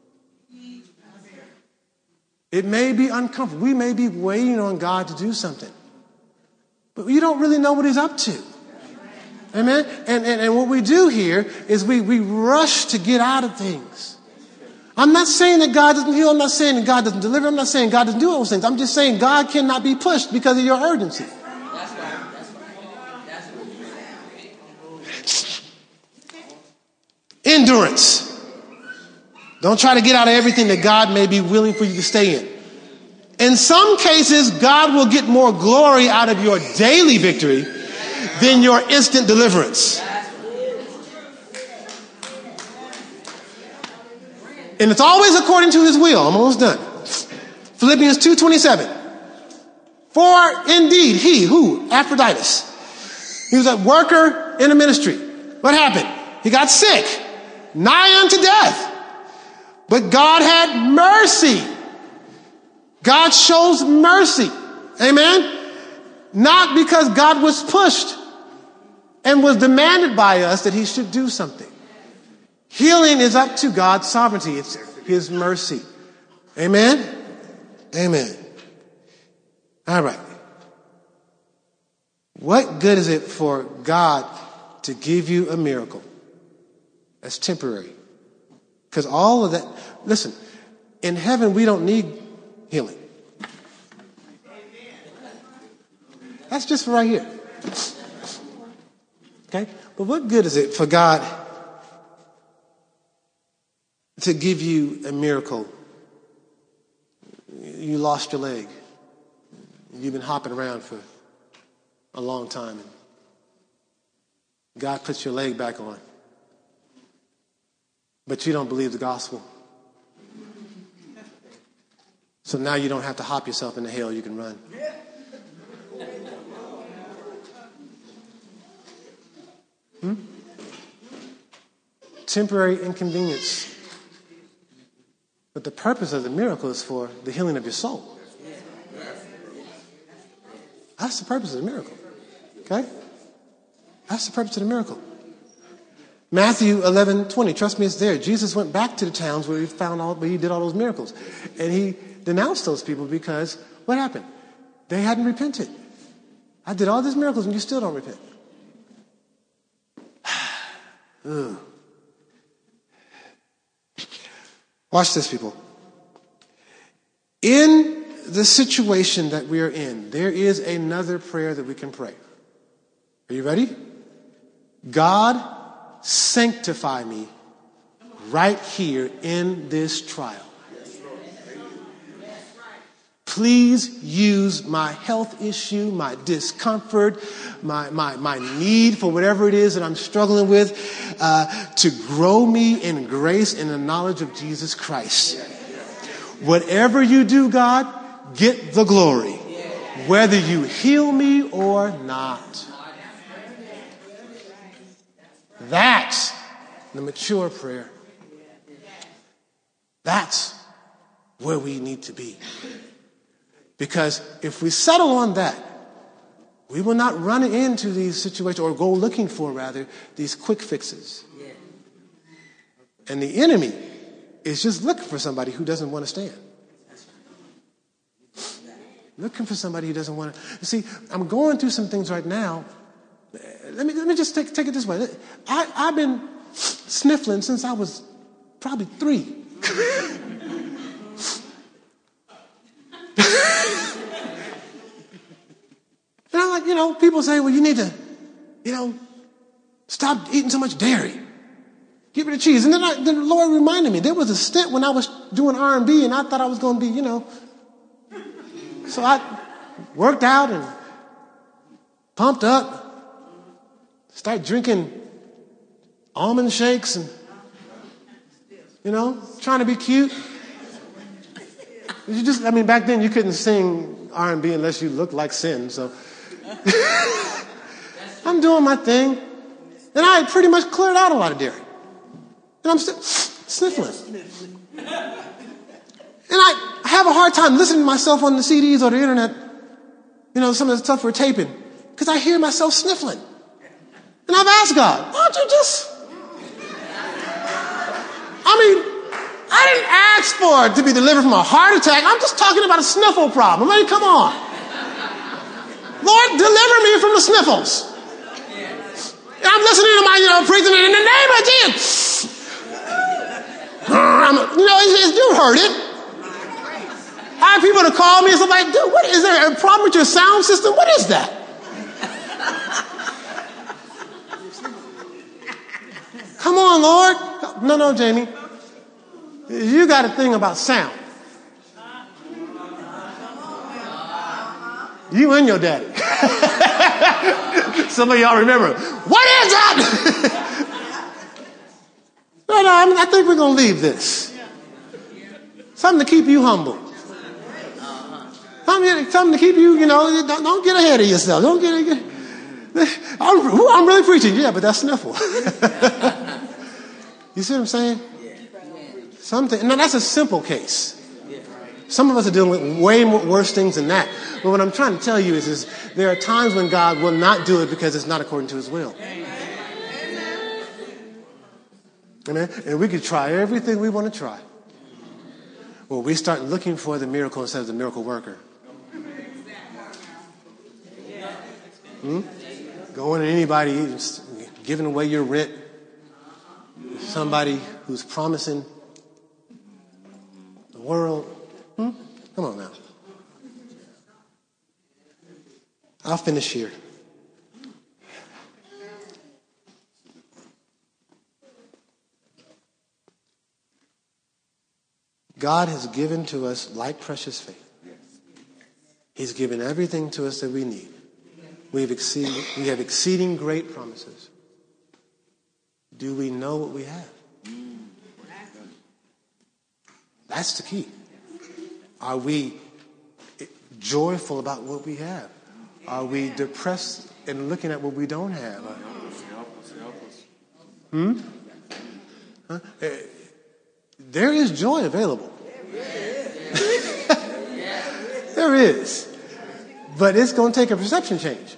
Speaker 1: It may be uncomfortable. We may be waiting on God to do something. But you don't really know what he's up to. Amen? And, and, and what we do here is we, we rush to get out of things. I'm not saying that God doesn't heal. I'm not saying that God doesn't deliver. I'm not saying God doesn't do all those things. I'm just saying God cannot be pushed because of your urgency.
Speaker 2: That's right. That's right. That's right.
Speaker 1: Endurance. Don't try to get out of everything that God may be willing for you to stay in. In some cases, God will get more glory out of your daily victory than your instant deliverance. And it's always according to his will. I'm almost done. Philippians two twenty-seven. For indeed, he, who? Epaphroditus. He was a worker in a ministry. What happened? He got sick, nigh unto death. But God had mercy. God shows mercy. Amen? Not because God was pushed and was demanded by us that he should do something. Healing is up to God's sovereignty. It's his mercy. Amen? Amen. All right. What good is it for God to give you a miracle that's temporary? Because all of that, listen, in heaven we don't need healing. That's just for right here. Okay? But what good is it for God to give you a miracle? You lost your leg. You've been hopping around for a long time. God puts your leg back on. But you don't believe the gospel. So now you don't have to hop yourself into hell. You can run. Hmm? Temporary inconvenience. But the purpose of the miracle is for the healing of your soul. That's the purpose of the miracle. Okay? That's the purpose of the miracle. Matthew eleven twenty. Trust me, it's there. Jesus went back to the towns where he found all, where he did all those miracles. And he denounced those people because what happened? They hadn't repented. I did all these miracles and you still don't repent. Ugh. Watch this, people. In the situation that we are in, there is another prayer that we can pray. Are you ready? God, sanctify me right here in this trial. Please use my health issue, my discomfort, my, my, my need for whatever it is that I'm struggling with uh, to grow me in grace and the knowledge of Jesus Christ. Whatever you do, God, get the glory, whether you heal me or not. That's the mature prayer. That's where we need to be. Because if we settle on that, We will not run into these situations or go looking for, rather, these quick fixes.
Speaker 2: Yeah.
Speaker 1: And the enemy is just looking for somebody who doesn't want to stand. Looking for somebody who doesn't want to. You see, I'm going through some things right now. Let me let me just take take it this way. I, I've been sniffling since I was probably three. And I'm like, you know, people say, well, you need to, you know, stop eating so much dairy. Get rid of cheese. And then, I, then the Lord reminded me, there was a stint when I was doing R and B and I thought I was going to be, you know. So I worked out and pumped up, started drinking almond shakes and, you know, trying to be cute. You just, I mean, back then you couldn't sing R and B unless you looked like Sin, so. I'm doing my thing. And I had pretty much cleared out a lot of dairy. And I'm still sniffling. And I have a hard time listening to myself on the C Ds or the internet, you know, some of the stuff we're taping, because I hear myself sniffling. And I've asked God, why don't you just... I mean, I didn't ask for it to be delivered from a heart attack. I'm just talking about a sniffle problem. I mean, come on. Lord, deliver me from the sniffles. And I'm listening to my, you know, preaching in the name of Jesus. I'm, you know, it's, it's, you heard it. I have people to call me and stuff like, dude, what is there a problem with your sound system? What is that? Come on, Lord. No, no, Jamie. You got a thing about sound. You and your daddy. Some of y'all remember. What is that? no, no, I, mean, I think we're going to leave this. Something to keep you humble. Something, something to keep you, you know, don't, don't get ahead of yourself. Don't get, get I'm, I'm really preaching. Yeah, but that's sniffle. You see what I'm saying? Something. No, that's a simple case. Some of us are dealing with way more, worse things than that. But what I'm trying to tell you is, is there are times when God will not do it because it's not according to his will. Amen? And we could try everything we want to try. Well, we start looking for the miracle instead of the miracle worker. Hmm? Going to anybody, giving away your rent. Somebody who's promising the world. Hmm? Come on now. I'll finish here. God has given to us like precious faith. He's given everything to us that we need. We have, exceed, we have exceeding great promises. Do we know what we have? That's the key. Are we joyful about what we have? Are we depressed and looking at what we don't have? Hmm? Huh? There is joy available. There is. But it's going to take a perception change.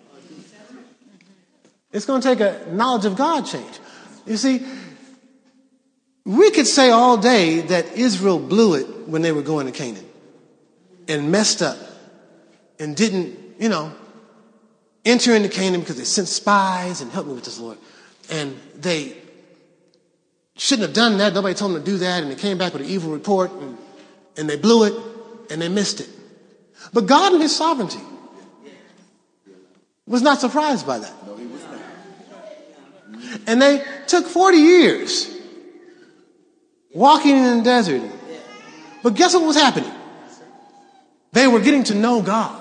Speaker 1: It's going to take a knowledge of God change. You see, we could say all day that Israel blew it when they were going to Canaan and messed up and didn't, you know, enter into Canaan because they sent spies, and help me with this, Lord. And they shouldn't have done that. Nobody told them to do that. And they came back with an evil report, and, and they blew it and they missed it. But God in his sovereignty was not surprised by that. No, he was not. And they took forty years walking in the desert. But guess what was happening? They were getting to know God.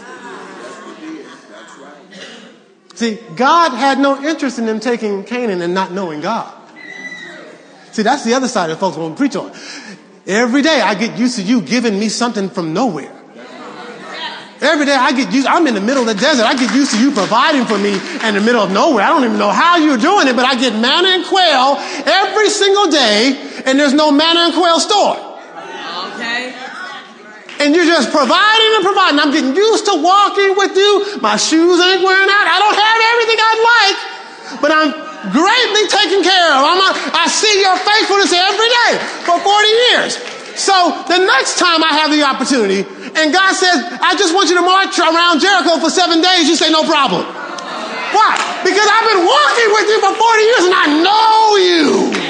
Speaker 1: See, God had no interest in them taking Canaan and not knowing God. See, that's the other side that folks won't preach on. Every day I get used to you giving me something from nowhere. Every day I get used, I'm in the middle of the desert. I get used to you providing for me in the middle of nowhere. I don't even know how you're doing it, but I get manna and quail every single day, and there's no manna and quail store.
Speaker 2: Okay.
Speaker 1: And you're just providing and providing. I'm getting used to walking with you. My shoes ain't wearing out. I don't have everything I'd like, but I'm greatly taken care of. I'm a, I see your faithfulness every day for forty years. So the next time I have the opportunity and God says, I just want you to march around Jericho for seven days, you say, no problem. Why? Because I've been walking with you for forty years and I know you.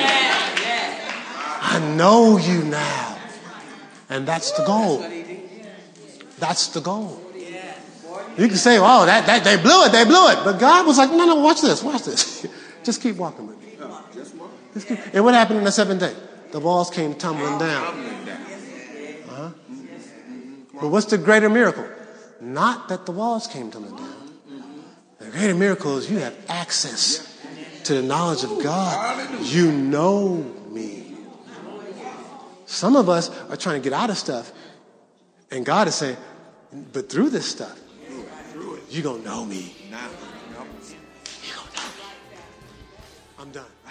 Speaker 1: I know you now. And that's the goal. That's the goal. You can say, oh, that, that they blew it, they blew it. But God was like, no, no, watch this, watch this. Just keep walking with me. Just keep. And what happened on the seventh day? The walls came tumbling down. Uh-huh. But what's the greater miracle? Not that the walls came tumbling down. The greater miracle is you have access to the knowledge of God. You know me. Some of us are trying to get out of stuff. And God is saying, but through this stuff, you're going to know me. You're going to know me. I'm done.